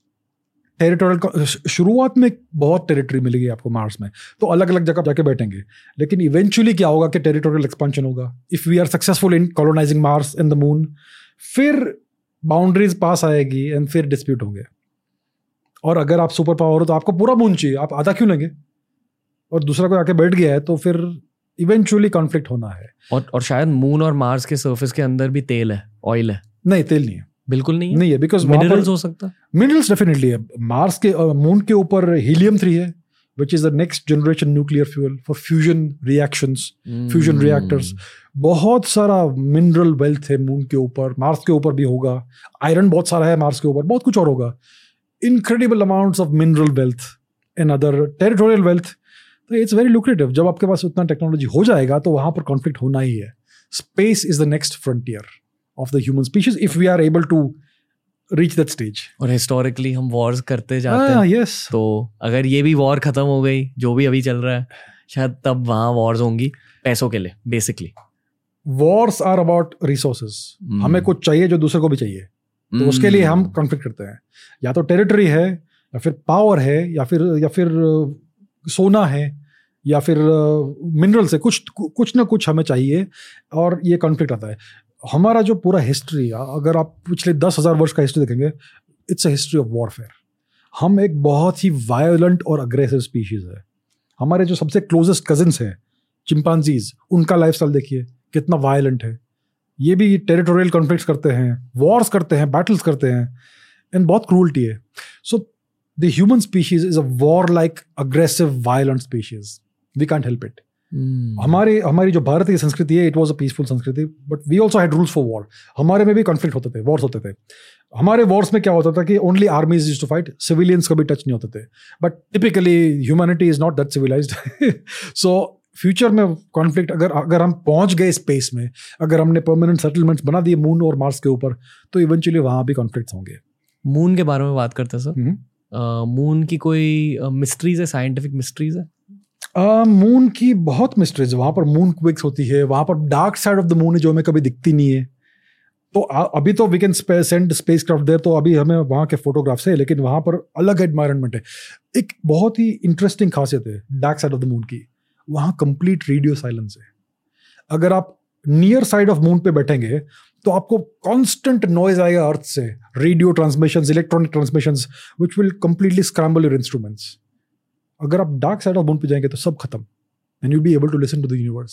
[SPEAKER 2] territorial. शुरुआत में बहुत टेरिटरी मिलेगी आपको मार्स में, तो अलग अलग जगह जाके बैठेंगे, लेकिन इवेंचुअली क्या होगा कि टेरिटोरियल एक्सपेंशन होगा। If we are successful in colonising Mars and the moon, फिर बाउंड्रीज पास आएगी एंड फिर डिस्प्यूट होंगे। और अगर आप सुपर पावर हो तो आपको पूरा मून चाहिए, आप आधा क्यों लेंगे? और दूसरा कोई आके बैठ गया है तो फिर इवेंचुअली कॉन्फ्लिक्ट होना है।
[SPEAKER 1] और और शायद मून और मार्स के सरफेस के अंदर भी तेल है, ऑयल है?
[SPEAKER 2] नहीं, तेल नहीं है,
[SPEAKER 1] बिल्कुल नहीं है,
[SPEAKER 2] नहीं है, बिकॉज
[SPEAKER 1] मिनरल्स हो सकता है।
[SPEAKER 2] मिनरल्स डेफिनेटली है। मार्स के मून के ऊपर हीलियम थ्री है, which is the next generation nuclear fuel for fusion reactions, fusion reactors. बहुत सारा मिनरल वेल्थ है मून के ऊपर, मार्स के ऊपर भी होगा। आयरन बहुत सारा है मार्स के ऊपर, बहुत कुछ और होगा। Incredible amounts of mineral wealth and other territorial wealth. तो इट्स वेरी लुक्रेटिव। जब आपके पास उतना टेक्नोलॉजी हो जाएगा तो वहां पर कॉन्फ्लिक्ट होना ही है। Space is the next frontier of the human species if we are able to reach that stage.
[SPEAKER 1] और हिस्टोरिकली हम वॉर्स करते जाते हैं।
[SPEAKER 2] yes.
[SPEAKER 1] तो अगर ये भी वॉर खत्म हो गई, जो भी अभी चल रहा है, शायद तब वहां वॉर्स होंगी पैसों के लिए। Basically
[SPEAKER 2] wars are about resources. हमें कुछ चाहिए जो दूसरे को भी चाहिए, तो hmm. उसके लिए हम कॉन्फ्लिक्ट करते हैं। या तो टेरिटरी है, या फिर पावर है, या फिर या फिर सोना है, या फिर मिनरल्स है। कुछ कुछ ना कुछ हमें चाहिए और ये कॉन्फ्लिक्ट आता है। हमारा जो पूरा हिस्ट्री, अगर आप पिछले दस हजार वर्ष का हिस्ट्री देखेंगे, it's a history of warfare. हम एक बहुत ही वायलेंट और अग्रेसिव स्पीशीज है। हमारे जो सबसे क्लोजेस्ट कजिन्स हैं चिंपांजीज, उनका लाइफस्टाइल देखिए कितना वायलेंट है। ये भी टेरिटोरियल कॉन्फ्लिक्ट्स करते हैं, वॉर्स करते हैं, बैटल्स करते हैं, एंड बहुत क्रूअल्टी है। So the human species is a war like aggressive violent species. We can't help it. हमारे हमारी जो भारतीय संस्कृति है, इट वाज अ पीसफुल संस्कृति, but we also had rules for war. हमारे में भी कॉन्फ्लिक्ट होते थे, वॉर्स होते थे। हमारे वॉर्स में क्या होता था कि only armies used to fight, civilians कभी टच नहीं होते थे। But typically humanity is not that civilised. So future में कॉन्फ्लिक्ट, अगर अगर हम पहुंच गए स्पेस में, अगर हमने परमानेंट सेटलमेंट्स बना दिए मून और मार्स के ऊपर, तो इवेंचुअली वहां भी कॉन्फ्लिक्ट्स होंगे।
[SPEAKER 1] मून के बारे में बात करते हैं सर। मून की कोई मिस्ट्रीज है, साइंटिफिक मिस्ट्रीज है?
[SPEAKER 2] मून uh, की बहुत मिस्ट्रीज। वहां पर मून क्विक्स होती है, वहां पर dark side of the moon है जो हमें कभी दिखती नहीं है। तो आ, अभी तो we can send spacecraft there, तो अभी हमें वहां के फोटोग्राफ्स है, लेकिन वहां पर अलग एनवायरनमेंट है। एक बहुत ही इंटरेस्टिंग खासियत है dark side of the moon की, वहां कंप्लीट रेडियो साइलेंस है। अगर आप नियर साइड ऑफ मून पे बैठेंगे तो आपको कांस्टेंट नॉइज आएगा अर्थ से, radio transmissions, electronic transmissions, which will completely scramble your instruments. अगर आप डार्क साइड ऑफ मून पे जाएंगे तो सब खत्म, and you be able to listen to the universe.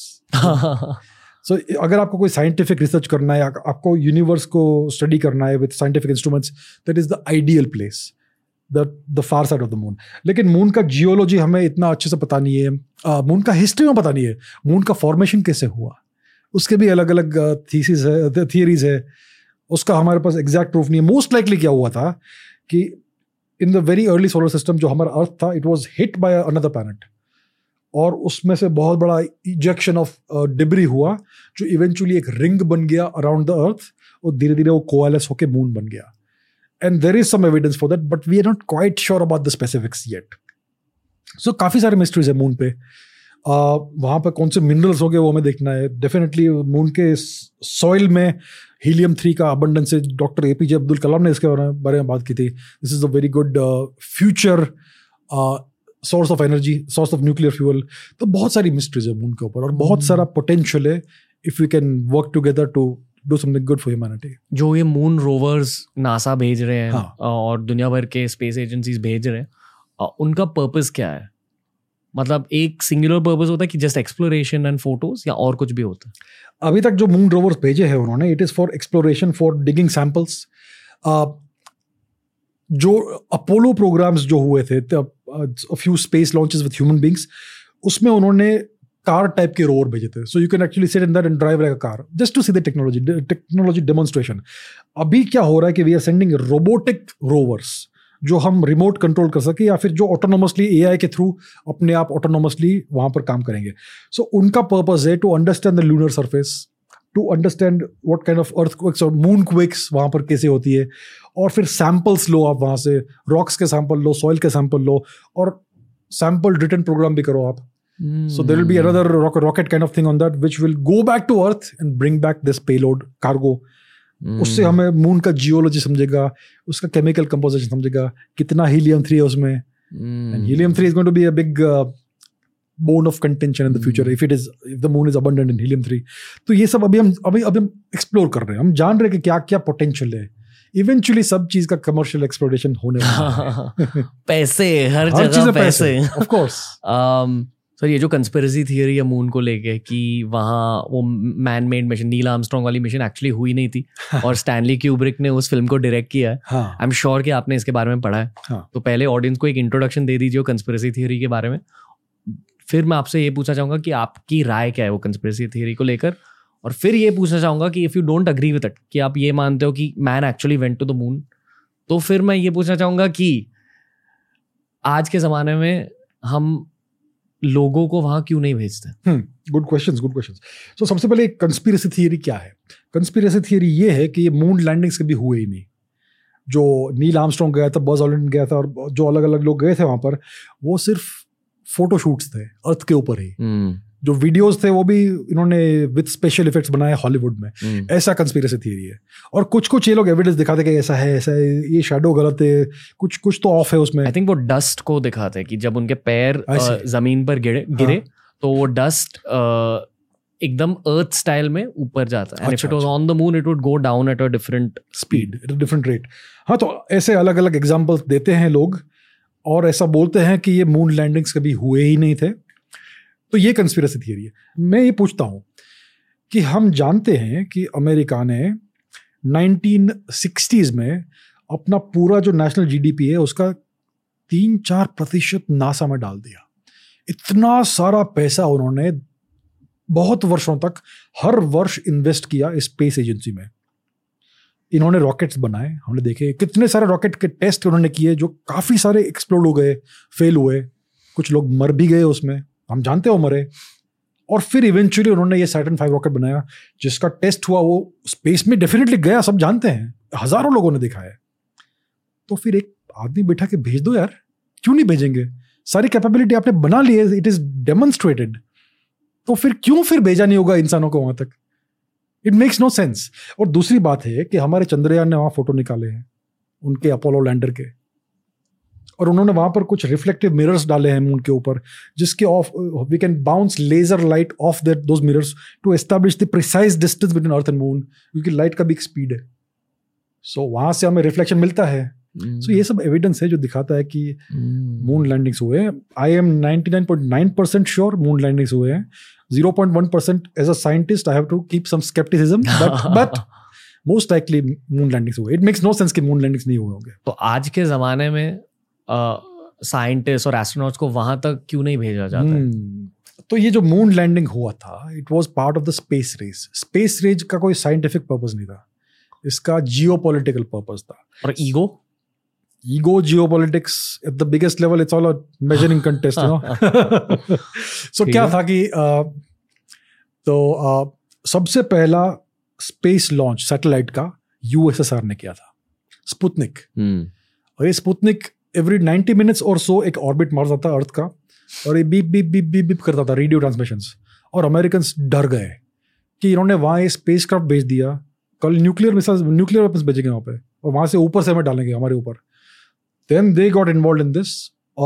[SPEAKER 2] So अगर आपको कोई साइंटिफिक रिसर्च करना है, आपको यूनिवर्स को स्टडी करना है with scientific instruments, that is the ideal place, the the far side of the moon. लेकिन मून का जियोलॉजी हमें इतना अच्छे से पता नहीं है, मून का हिस्ट्री में पता नहीं है, मून का फॉर्मेशन कैसे हुआ, उसके भी अलग अलग थीसिस है, थियरीज है, उसका हमारे पास एग्जैक्ट प्रूफ नहीं है। मोस्ट लाइकली क्या हुआ था कि in the very early solar system जो हमारा अर्थ था, it was hit by another planet, और उसमें से बहुत बड़ा इजेक्शन ऑफ डिब्री हुआ, जो इवेंचुअली एक रिंग बन गया अराउंड द अर्थ, और धीरे धीरे वो कोएलेस होके मून बन गया। And there is some evidence for that, but we are not quite sure about the specifics yet. So काफ़ी सारे मिस्ट्रीज है मून पे। uh, वहाँ पर कौन से मिनरल्स हो गए वो हमें देखना है। डेफिनेटली मून के सॉइल में हीलियम थ्री का अबंडेंस है। डॉक्टर एपीजे अब्दुल कलाम ने इसके बारे में बात की थी। This is a very good future source of energy, source of nuclear fuel. तो बहुत सारी मिस्ट्रीज है मून के ऊपर, और बहुत सारा पोटेंशियल है if we can work together to do something good for humanity.
[SPEAKER 1] जो ये मून रोवर्स नासा भेज रहे हैं, हाँ, और दुनिया भर के स्पेस एजेंसीज भेज रहे हैं, उनका पर्पस क्या है? मतलब एक सिंगुलर पर्पस होता है कि जस्ट एक्सप्लोरेशन एंड फोटोज, या और कुछ भी होता है?
[SPEAKER 2] अभी तक जो मून रोवर्स भेजे हैं उन्होंने, it is for exploration, for digging samples. जो अपोलो प्रोग्राम्स जो हुए थे, a few space launches with human beings, उसमें उन्होंने कार टाइप के रोवर भेजे थे। So you can actually sit in that and drive like a car, just to see the technology technology demonstration. अभी क्या हो रहा है कि we are sending robotic rovers जो हम रिमोट कंट्रोल कर सके, या फिर जो ऑटोनोमसली एआई के थ्रू अपने आप ऑटोनोमसली वहां पर काम करेंगे। सो so, उनका पर्पस है to understand the lunar surface, to understand what kind of earthquakes और मून क्वेक्स वहाँ पर कैसे होती है, और फिर सैम्पल्स लो आप वहाँ से, रॉक्स के सैंपल लो, सॉइल के सैंपल लो, और सैंपल रिटर्न प्रोग्राम भी करो आप. So there will be another rocket, rocket kind of thing on that which will go back to Earth and bring back this payload cargo. Mm. उससे हमें मून का जियोलॉजी समझेगा, उसका केमिकल कंपोजिशन समझेगा, कितना हीलियम थ्री है उसमें. mm. And helium three is going to be a big uh, bone of contention in the future mm. if it is if the moon is abundant in helium three. तो ये सब अभी हम अभी अभी हम एक्सप्लोर कर रहे हैं, हम जान रहे हैं कि क्या क्या पोटेंशियल है. इवेंचुअली सब चीज का कमर्शियल एक्सप्लोरेशन होने वाला है.
[SPEAKER 1] पैसे हर जगह पैसे,
[SPEAKER 2] ऑफ कोर्स.
[SPEAKER 1] सर ये जो कंस्पिरेसी थियरी है मून को लेके कि वहाँ वो man made mission, Neil Armstrong वाली मिशन एक्चुअली हुई नहीं थी और स्टैनली क्यूब्रिक ने उस फिल्म को डायरेक्ट किया है. आई एम श्योर कि आपने इसके बारे में पढ़ा है. हाँ. तो पहले ऑडियंस को एक इंट्रोडक्शन दे दीजिए कंस्पिरेसी थियरी के बारे में, फिर मैं आपसे ये पूछना चाहूँगा कि आपकी राय क्या है वो कंस्पिरेसी थियरी को लेकर, और फिर ये पूछना चाहूँगा कि if you don't agree with it, कि आप ये मानते हो कि man actually went to the moon, तो फिर मैं ये पूछना चाहूँगा कि आज के ज़माने में हम लोगों को वहां क्यों नहीं भेजते.
[SPEAKER 2] Good questions, good questions. So सबसे पहले कंस्पिरेसी थियरी क्या है? कंस्पिरेसी थियरी ये है कि ये मून लैंडिंग्स कभी हुए ही नहीं. जो नील आर्मस्ट्रॉन्ग गया था, बज ऑल्ड्रिन गया था, और जो अलग अलग लोग गए थे वहां पर, वो सिर्फ फोटोशूट्स थे अर्थ के ऊपर ही. hmm. जो वीडियोस थे वो भी इन्होंने विद स्पेशल इफेक्ट्स बनाए हॉलीवुड में. hmm. ऐसा कंस्पिरेसी थियरी है. और कुछ कुछ ये लोग एविडेंस दिखाते कि ऐसा है, ऐसा है, ये शैडो गलत है, कुछ कुछ तो ऑफ है उसमें.
[SPEAKER 1] आई थिंक वो डस्ट को दिखाते हैं कि जब उनके पैर जमीन पर गिरे गिरे हाँ. तो वो डस्ट एकदम अर्थ स्टाइल में ऊपर जाता है. And if it was on the moon it would go down at a different speed,
[SPEAKER 2] at a different rate. हाँ, तो ऐसे अलग अलग एग्जांपल्स देते हैं लोग, और ऐसा बोलते हैं कि ये मून लैंडिंग्स कभी हुए ही नहीं थे. तो ये कंस्पिरेसी थियरी है. मैं ये पूछता हूँ कि हम जानते हैं कि अमेरिका ने नाइनटीन सिक्सटीज़ में अपना पूरा जो नेशनल जीडीपी है उसका तीन चार प्रतिशत नासा में डाल दिया. इतना सारा पैसा उन्होंने बहुत वर्षों तक हर वर्ष इन्वेस्ट किया स्पेस एजेंसी में. इन्होंने रॉकेट्स बनाए, हमने देखे कितने सारे रॉकेट के टेस्ट उन्होंने किए, जो काफ़ी सारे एक्सप्लोड हो गए, फेल हुए, कुछ लोग मर भी गए उसमें, हम जानते हो मरे. और फिर इवेंचुअली उन्होंने ये सैटर्न फाइव रॉकेट बनाया जिसका टेस्ट हुआ, वो स्पेस में डेफिनेटली गया, सब जानते हैं, हजारों लोगों ने देखा है. तो फिर एक आदमी बैठा के भेज दो यार, क्यों नहीं भेजेंगे? सारी कैपेबिलिटी आपने बना ली है, इट इज डेमोन्स्ट्रेटेड, तो फिर क्यों फिर भेजा नहीं होगा इंसानों को वहां तक? It makes no sense. और दूसरी बात है कि हमारे चंद्रयान ने वहां फोटो निकाले हैं उनके अपोलो लैंडर के, और उन्होंने वहां पर कुछ रिफ्लेक्टिव मिरर्स डाले हैं मून के ऊपर, जिसके off we can bounce laser light off that those mirrors to establish the precise distance between earth and moon, क्योंकि लाइट का भी एक स्पीड है. सो so, वहां से हमें रिफ्लेक्शन मिलता है. सो mm. so, ये सब एविडेंस है जो दिखाता है कि मून mm. लैंडिंग्स हुए हैं. I am ninety nine point nine percent sure moon landings हुए हैं. Zero point one percent as a scientist I have to keep some scepticism, but but most likely moon landings हुए. इट मेक्स नो सेंस कि मून लैंडिंग्स नहीं हुए होंगे.
[SPEAKER 1] तो आज के जमाने में साइंटिस्ट uh, और एस्ट्रोनॉट्स को वहां तक क्यों नहीं भेजा जाता है?
[SPEAKER 2] hmm. तो ये जो मून लैंडिंग हुआ था, it was part of the space race. Space race का कोई साइंटिफिक पर्पस नहीं था, इसका जियोपॉलिटिकल पर्पस था.
[SPEAKER 1] और ego
[SPEAKER 2] ego geopolitics at the biggest level, it's all a measuring contest, you know. So क्या था कि uh, तो uh, सबसे पहला स्पेस लॉन्च सैटेलाइट का यूएसएसआर ने किया था, स्पुतनिक. hmm. और ये स्पुतनिक एवरी नाइंटी मिनट्स और सो एक ऑर्बिट मारता था अर्थ का, और ये beep beep beep beep beep करता था, रेडियो ट्रांसमिशंस. और अमेरिकन्स डर गए कि इन्होंने वहाँ ये स्पेस क्राफ्ट भेज दिया, कल न्यूक्लियर मिसाइल न्यूक्लियर वेपन्स भेजेंगे वहाँ पे, और वहाँ से ऊपर से हमें डालेंगे हमारे ऊपर. Then they got involve in this.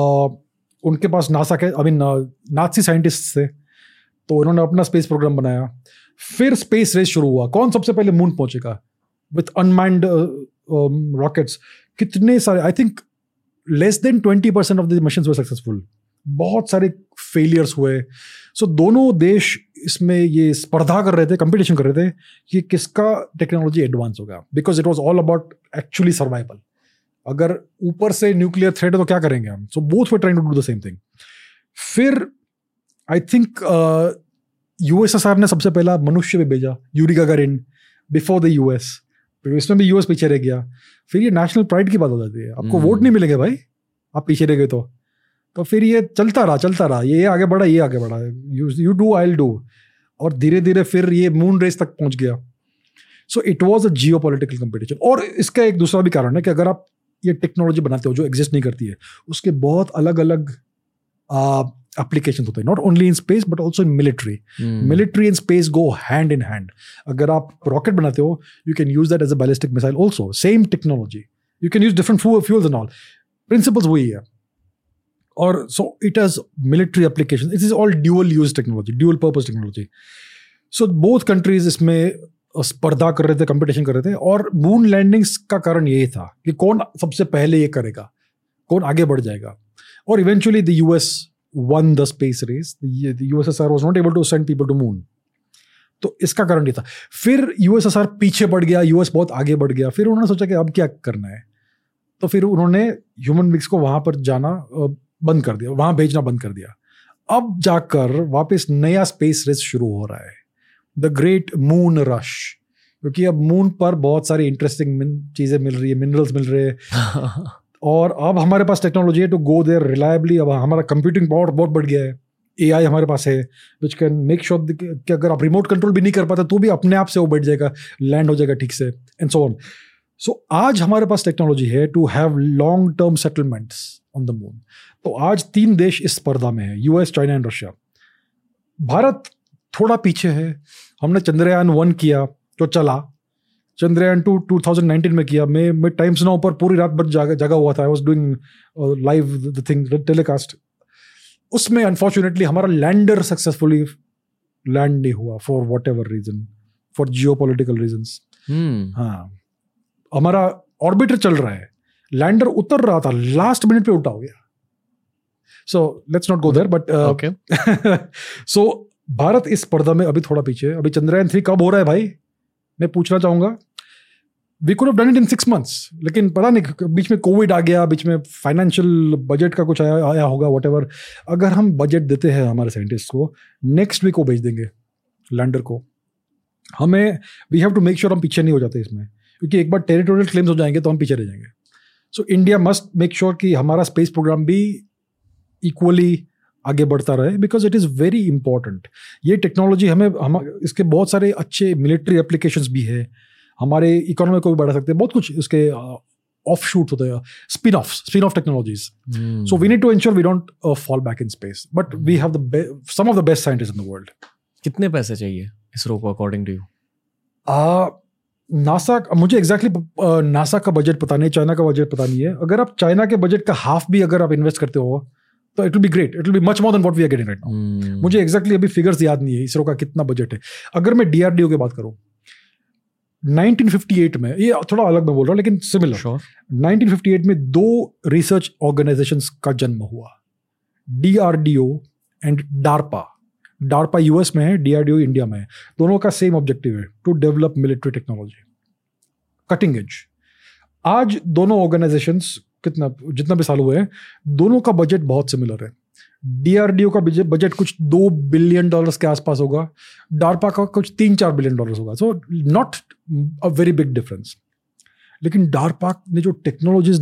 [SPEAKER 2] उनके पास नासा के आई मीन नाजी साइंटिस्ट थे, तो उन्होंने अपना स्पेस प्रोग्राम बनाया. फिर स्पेस रेस शुरू हुआ, कौन सबसे पहले मून पहुंचेगा विथ अनमाइंड रॉकेट्स. कितने सारे, I think less than twenty percent of the missions were successful. बहुत सारे फेलियर्स हुए. सो so, दोनों देश इसमें ये स्पर्धा कर रहे थे, कंपटीशन कर रहे थे कि किसका टेक्नोलॉजी एडवांस होगा, because it was all about actually survival. अगर ऊपर से न्यूक्लियर थ्रेट है तो क्या करेंगे हम? So both were trying to do the same thing. फिर आई थिंक यूएसएसआर ने सबसे पहला मनुष्य भी भेजा, Yuri Gagarin, before the US. इसमें भी यूएस पीछे रह गया. फिर ये नेशनल प्राइड की बात हो जाती है, आपको hmm. वोट नहीं मिलेंगे भाई, आप पीछे रह गए तो. तो फिर ये चलता रहा चलता रहा ये आगे बढ़ा, ये आगे बढ़ा, you you do I will do. और धीरे धीरे फिर ये मून रेस तक पहुंच गया. So it was a geo political competition. और इसका एक दूसरा भी कारण है कि अगर आप ये टेक्नोलॉजी बनाते हो जो एग्जिस्ट नहीं करती है, उसके बहुत अलग अलग एप्लीकेशन होते हैं, not only in space but also in military. Military and space go hand in hand. अगर आप रॉकेट बनाते हो, you can use that as a ballistic missile also. Same technology, you can use different fuels and all. Principles वही है. और so it has military application. It is all dual use technology, dual purpose technology. So both countries इसमें स्पर्धा कर रहे थे, कंपटीशन कर रहे थे. और मून लैंडिंग्स का कारण यही था कि कौन सबसे पहले ये करेगा, कौन आगे बढ़ जाएगा. और eventually the US won the space race. The, the U S S R was not able to send people to moon. तो इसका कारण ये था. फिर U S S R पीछे बढ़ गया, यूएस बहुत आगे बढ़ गया. फिर उन्होंने सोचा कि अब क्या करना है, तो फिर उन्होंने ह्यूमन बींग्स को वहां पर जाना बंद कर दिया, वहां भेजना बंद कर दिया. अब जाकर वापस नया स्पेस रेस शुरू हो रहा है, द ग्रेट मून रश. क्योंकि अब मून पर बहुत सारी इंटरेस्टिंग चीजें मिल रही है, मिनरल्स मिल रहे हैं. और अब हमारे पास टेक्नोलॉजी है टू गो देयर रिलायबली. अब हमारा कंप्यूटिंग पावर बहुत बढ़ गया है. एआई हमारे पास है विच कैन मेक श्योर कि अगर आप रिमोट कंट्रोल भी नहीं कर पाते तो भी अपने आप से वो बैठ जाएगा, लैंड हो जाएगा ठीक से, एंड सो ऑन. सो आज हमारे पास टेक्नोलॉजी है to have long term settlements on the moon. तो आज तीन देश इस स्पर्धा में है, US, China and Russia. Bharat थोड़ा पीछे है. हमने चंद्रयान वन किया तो चला, Chandrayaan two two thousand nineteen में किया. मैं मैं टाइम्स नाउ पर पूरी रात भर जागा जगा हुआ था. I was doing live the thing telecast. उसमें अनफॉर्चुनेटली हमारा लैंडर सक्सेसफुली लैंड नहीं हुआ for whatever reason, for geo political reasons. हाँ, हमारा ऑर्बिटर चल रहा है, लैंडर उतर रहा था, लास्ट मिनट पे उल्टा हो गया. So let's not go there, but
[SPEAKER 1] okay.
[SPEAKER 2] So Bharat इस स्पर्धा में अभी थोड़ा पीछे है. अभी चंद्रयान थ्री कब हो रहा है भाई, मैं पूछना चाहूंगा. We could have done it in six months, लेकिन पता नहीं बीच में कोविड आ गया, बीच में फाइनेंशियल बजट का कुछ आया आया होगा, व्हाटएवर. अगर हम बजट देते हैं हमारे साइंटिस्ट को, नेक्स्ट वीक वो भेज देंगे लैंडर को. हमें we have to make sure हम पीछे नहीं हो जाते इसमें, क्योंकि एक बार टेरिटोरियल क्लेम्स हो जाएंगे तो हम पीछे रह जाएंगे. So India must make sure कि हमारा स्पेस प्रोग्राम भी इक्वली आगे बढ़ता रहे, because it is very important. ये टेक्नोलॉजी हमें हम इसके बहुत सारे अच्छे मिलिट्री एप्लीकेशंस भी है, हमारे इकोनॉमी को भी बढ़ा सकते हैं. बहुत कुछ इसके ऑफ शूट होते हैं, spin off spin off technologies. So we need to ensure we don't fall back in space, but we have the some of the best scientist in the world.
[SPEAKER 1] कितने पैसे चाहिए इसरो को अकॉर्डिंग टू यू?
[SPEAKER 2] नासा, मुझे एग्जैक्टली exactly, नासा का बजट पता नहीं, चाइना का बजट पता नहीं है. अगर आप चाइना के बजट का हाफ भी अगर आप इन्वेस्ट करते हो तो it will be great. It will be much more than what we are getting right now. मुझे एग्जैक्टली अभी फिगर्स याद नहीं है इसरो का कितना बजट है. अगर मैं डीआरडीओ की बात करूं, नाइनटीन फिफ्टी एट में, ये थोड़ा अलग मैं बोल रहा हूं लेकिन similar, sure. Nineteen fifty eight में दो रिसर्च ऑर्गेनाइजेशंस का जन्म हुआ, DRDO and DARPA. DARPA US में है, डीआरडीओ इंडिया में है. दोनों का सेम ऑब्जेक्टिव है, to develop military technology, cutting edge. आज दोनों ऑर्गेनाइजेशंस कितना जितना भी साल हुए हैं, दोनों का बजट बहुत सिमिलर है. डीआरडीओ का बजट कुछ दो बिलियन डॉलर्स के आसपास होगा, डार्पा का कुछ तीन चार बिलियन डॉलर्स होगा. So not a very big difference. लेकिन डार्पा ने जो टेक्नोलॉजीज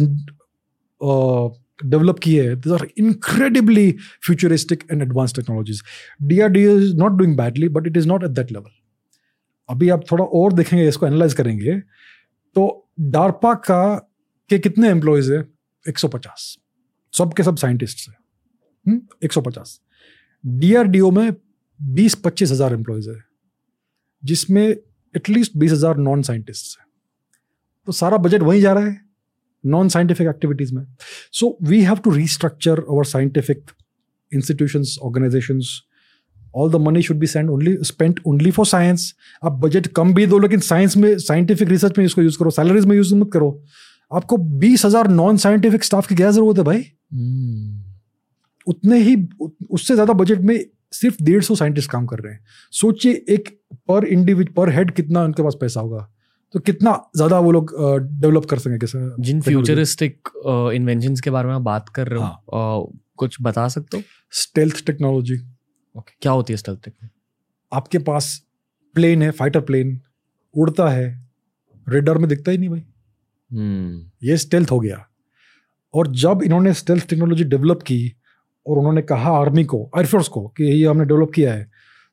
[SPEAKER 2] डेवलप की है, these are incredibly futuristic and advance technologies. DRDO is not doing badly, but it is not at that level. अभी आप थोड़ा और देखेंगे, इसको एनालाइज करेंगे तो डार्पा का के कितने एम्प्लॉयज है? एक सौ पचास. सब के सब साइंटिस्ट है, एक सौ पचास. डीआरडीओ में बीस पच्चीस हजार एम्प्लॉयज है, जिसमें एटलीस्ट बीस हजार नॉन साइंटिस्ट है. तो सारा बजट वहीं जा रहा है, नॉन साइंटिफिक एक्टिविटीज में. So we have to restructure our scientific institutions, organisations. All the money should be send only spent only for science. आप बजट कम भी दो, लेकिन साइंस में, साइंटिफिक रिसर्च में इसको यूज करो, सैलरीज में यूज मत करो. आपको बीस हजार नॉन साइंटिफिक स्टाफ की क्या जरूरत है भाई? hmm. उतने ही, उससे ज्यादा बजट में सिर्फ डेढ़ सौ साइंटिस्ट काम कर रहे हैं. सोचिए एक पर इंडिविजुअल पर हेड कितना उनके पास पैसा होगा, तो कितना ज्यादा वो लोग डेवलप कर सकेंगे. कैसे
[SPEAKER 1] जिन फ्यूचरिस्टिक इन्वेंशंस के बारे में आप बात कर रहे हो, हाँ. uh, कुछ बता सकते हो? Stealth technology. ओके, क्या होती है स्टेल्थ टेक्नोलॉजी? आपके पास प्लेन है, फाइटर प्लेन उड़ता है, रेडार में दिखता ही नहीं भाई. Hmm. ये स्टेल्थ हो गया. और जब इन्होंने स्टेल्थ टेक्नोलॉजी डेवलप की और उन्होंने कहा आर्मी को, एयरफोर्स को कि ये हमने डेवलप किया है,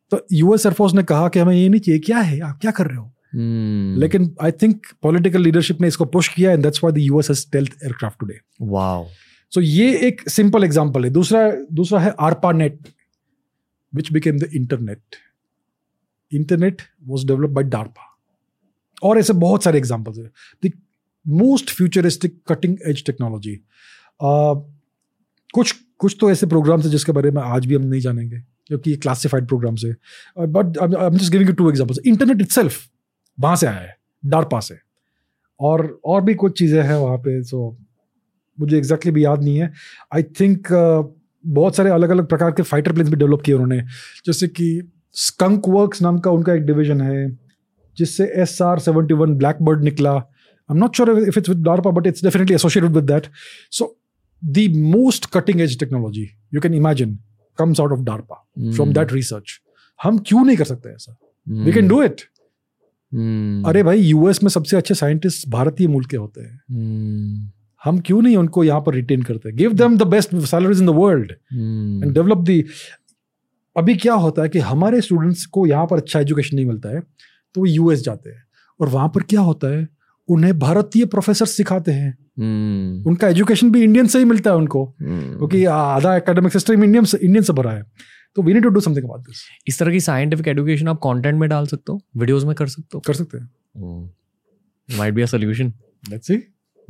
[SPEAKER 2] तो यूएस एयरफोर्स ने कहा कि हमें ये नहीं चाहिए, क्या है आप क्या कर रहे हो?
[SPEAKER 1] Hmm.
[SPEAKER 2] लेकिन आई थिंक पॉलिटिकल लीडरशिप ने इसको पुश किया, and that's why the US has stealth aircraft today.
[SPEAKER 1] Wow.
[SPEAKER 2] So ये एक सिंपल एग्जांपल है. दूसरा दूसरा है ARPANET, which became the internet. Internet was developed by DARPA. और ऐसे बहुत सारे एग्जांपल्स हैं. The most futuristic cutting edge technology. uh, कुछ कुछ तो ऐसे प्रोग्राम्स हैं जिसके बारे में आज भी हम नहीं जानेंगे क्योंकि ये क्लासिफाइड प्रोग्राम्स है. But I am just giving you two examples. Internet itself वहाँ से आया है, डार्पा से. और और भी कुछ चीज़ें हैं वहाँ पे, सो मुझे एग्जैक्टली भी याद नहीं है. आई थिंक uh, बहुत सारे अलग अलग प्रकार के फाइटर प्लेन्स भी डेवलप किए उन्होंने, जैसे कि स्कंक वर्क्स नाम का उनका एक डिवीजन है जिससे S R seventy one Blackbird निकला. I am not sure if it's with DARPA but it's definitely associated with that. So the most cutting edge technology you can imagine comes out of DARPA. mm. From that research. हम क्यों नहीं कर सकते ऐसा? mm. We can do it. mm. अरे भाई, यूएस में सबसे अच्छे साइंटिस्ट भारतीय मूल के होते हैं. mm. हम क्यों नहीं उनको यहाँ पर रिटेन करते? Give them the best salaries in the world and develop the. अभी क्या होता है कि हमारे स्टूडेंट्स को यहाँ पर अच्छा एजुकेशन नहीं मिलता है तो वो यूएस जाते हैं, और वहां पर क्या होता है, उन्हें भारतीय प्रोफेसर सिखाते हैं. hmm. उनका एजुकेशन भी इंडियन से ही मिलता है उनको, hmm. क्योंकि आधा एकेडमिक सिस्टम इंडियन से इंडियन से भरा है. तो we need to do something about this.
[SPEAKER 1] इस तरह की साइंटिफिक एजुकेशन आप कंटेंट में डाल सकते हो, वीडियोस में कर सकते हो.
[SPEAKER 2] कर सकते हैं.
[SPEAKER 1] Might be a solution.
[SPEAKER 2] Let's see.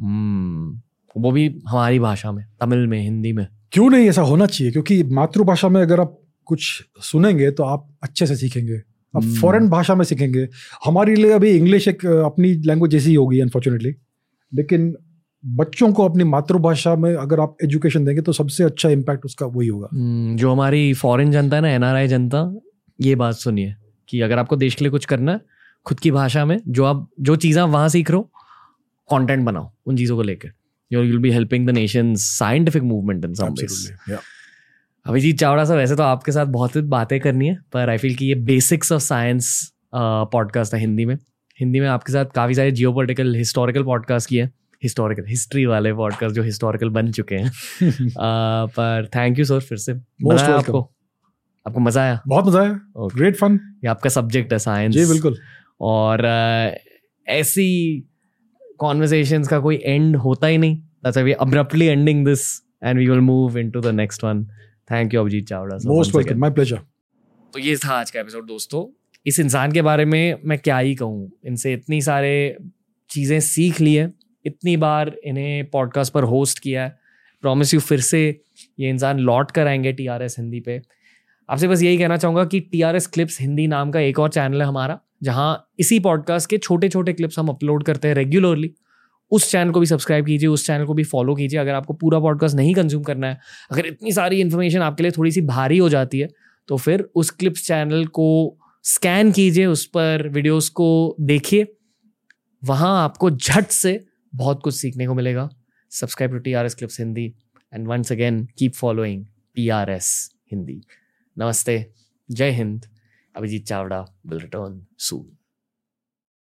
[SPEAKER 1] वो भी हमारी भाषा में, तमिल में, हिंदी में.
[SPEAKER 2] क्यों नहीं, ऐसा होना चाहिए, क्योंकि मातृभाषा में अगर आप कुछ सुनेंगे तो आप अच्छे से सीखेंगे. अब फॉरेन भाषा में सीखेंगे. हमारे लिए अभी इंग्लिश एक अपनी लैंग्वेज जैसी होगी अनफॉर्चुनेटली, लेकिन बच्चों को अपनी मातृभाषा में अगर आप एजुकेशन देंगे तो सबसे अच्छा इम्पैक्ट उसका वही होगा.
[SPEAKER 1] hmm, जो हमारी फॉरेन जनता है ना, एनआरआई जनता, ये बात सुनिए कि अगर आपको देश के लिए कुछ करना है, खुद की भाषा में जो आप जो चीज़ें आप वहाँ सीख रहे हो, कंटेंट बनाओ उन चीज़ों को लेकर. You will be helping the nation's scientific movement in some ways. Abhijit Chawda साहब, वैसे तो आपके साथ बहुत बातें करनी है, पर आई फील कि ये बेसिक्स ऑफ साइंस पॉडकास्ट है हिंदी में. हिंदी में आपके साथ काफ़ी सारे जियोपॉलिटिकल हिस्टोरिकल पॉडकास्ट किए, हिस्टोरिकल हिस्ट्री वाले पॉडकास्ट जो हिस्टोरिकल बन चुके हैं. uh, पर थैंक यू सर, फिर से मजा आया आपको? आपको मजा आया?
[SPEAKER 2] बहुत मजा आया. Great fun.
[SPEAKER 1] ये आपका सब्जेक्ट है साइंस.
[SPEAKER 2] जी बिल्कुल.
[SPEAKER 1] और uh, ऐसी कॉन्वर्सेशंस का कोई एंड होता ही नहीं. That's why we abruptly ending this and we will move into the next one. Thank you Abhijit Chavda sir.
[SPEAKER 2] Most welcome, my pleasure.
[SPEAKER 1] तो ये था आज का एपिसोड दोस्तों. इस इंसान के बारे में मैं क्या ही कहूँ, इनसे इतनी सारे चीज़ें सीख ली है, इतनी बार इन्हें पॉडकास्ट पर होस्ट किया है. प्रॉमिस यू फिर से ये इंसान लौट कर आएंगे टीआरएस हिंदी पे. आपसे बस यही कहना चाहूँगा कि टीआरएस क्लिप्स हिंदी नाम का एक और चैनल है हमारा, जहाँ इसी पॉडकास्ट के छोटे छोटे क्लिप्स हम अपलोड करते हैं रेगुलरली. उस चैनल को भी सब्सक्राइब कीजिए, उस चैनल को भी फॉलो कीजिए. अगर आपको पूरा पॉडकास्ट नहीं कंज्यूम करना है, अगर इतनी सारी इन्फॉर्मेशन आपके लिए थोड़ी सी भारी हो जाती है, तो फिर उस क्लिप्स चैनल को स्कैन कीजिए, उस पर वीडियोस को देखिए. वहाँ आपको झट से बहुत कुछ सीखने को मिलेगा. Subscribe to TRS clips Hindi and once again keep following TRS Hindi. नमस्ते, जय हिंद. Abhijit Chawda will return soon.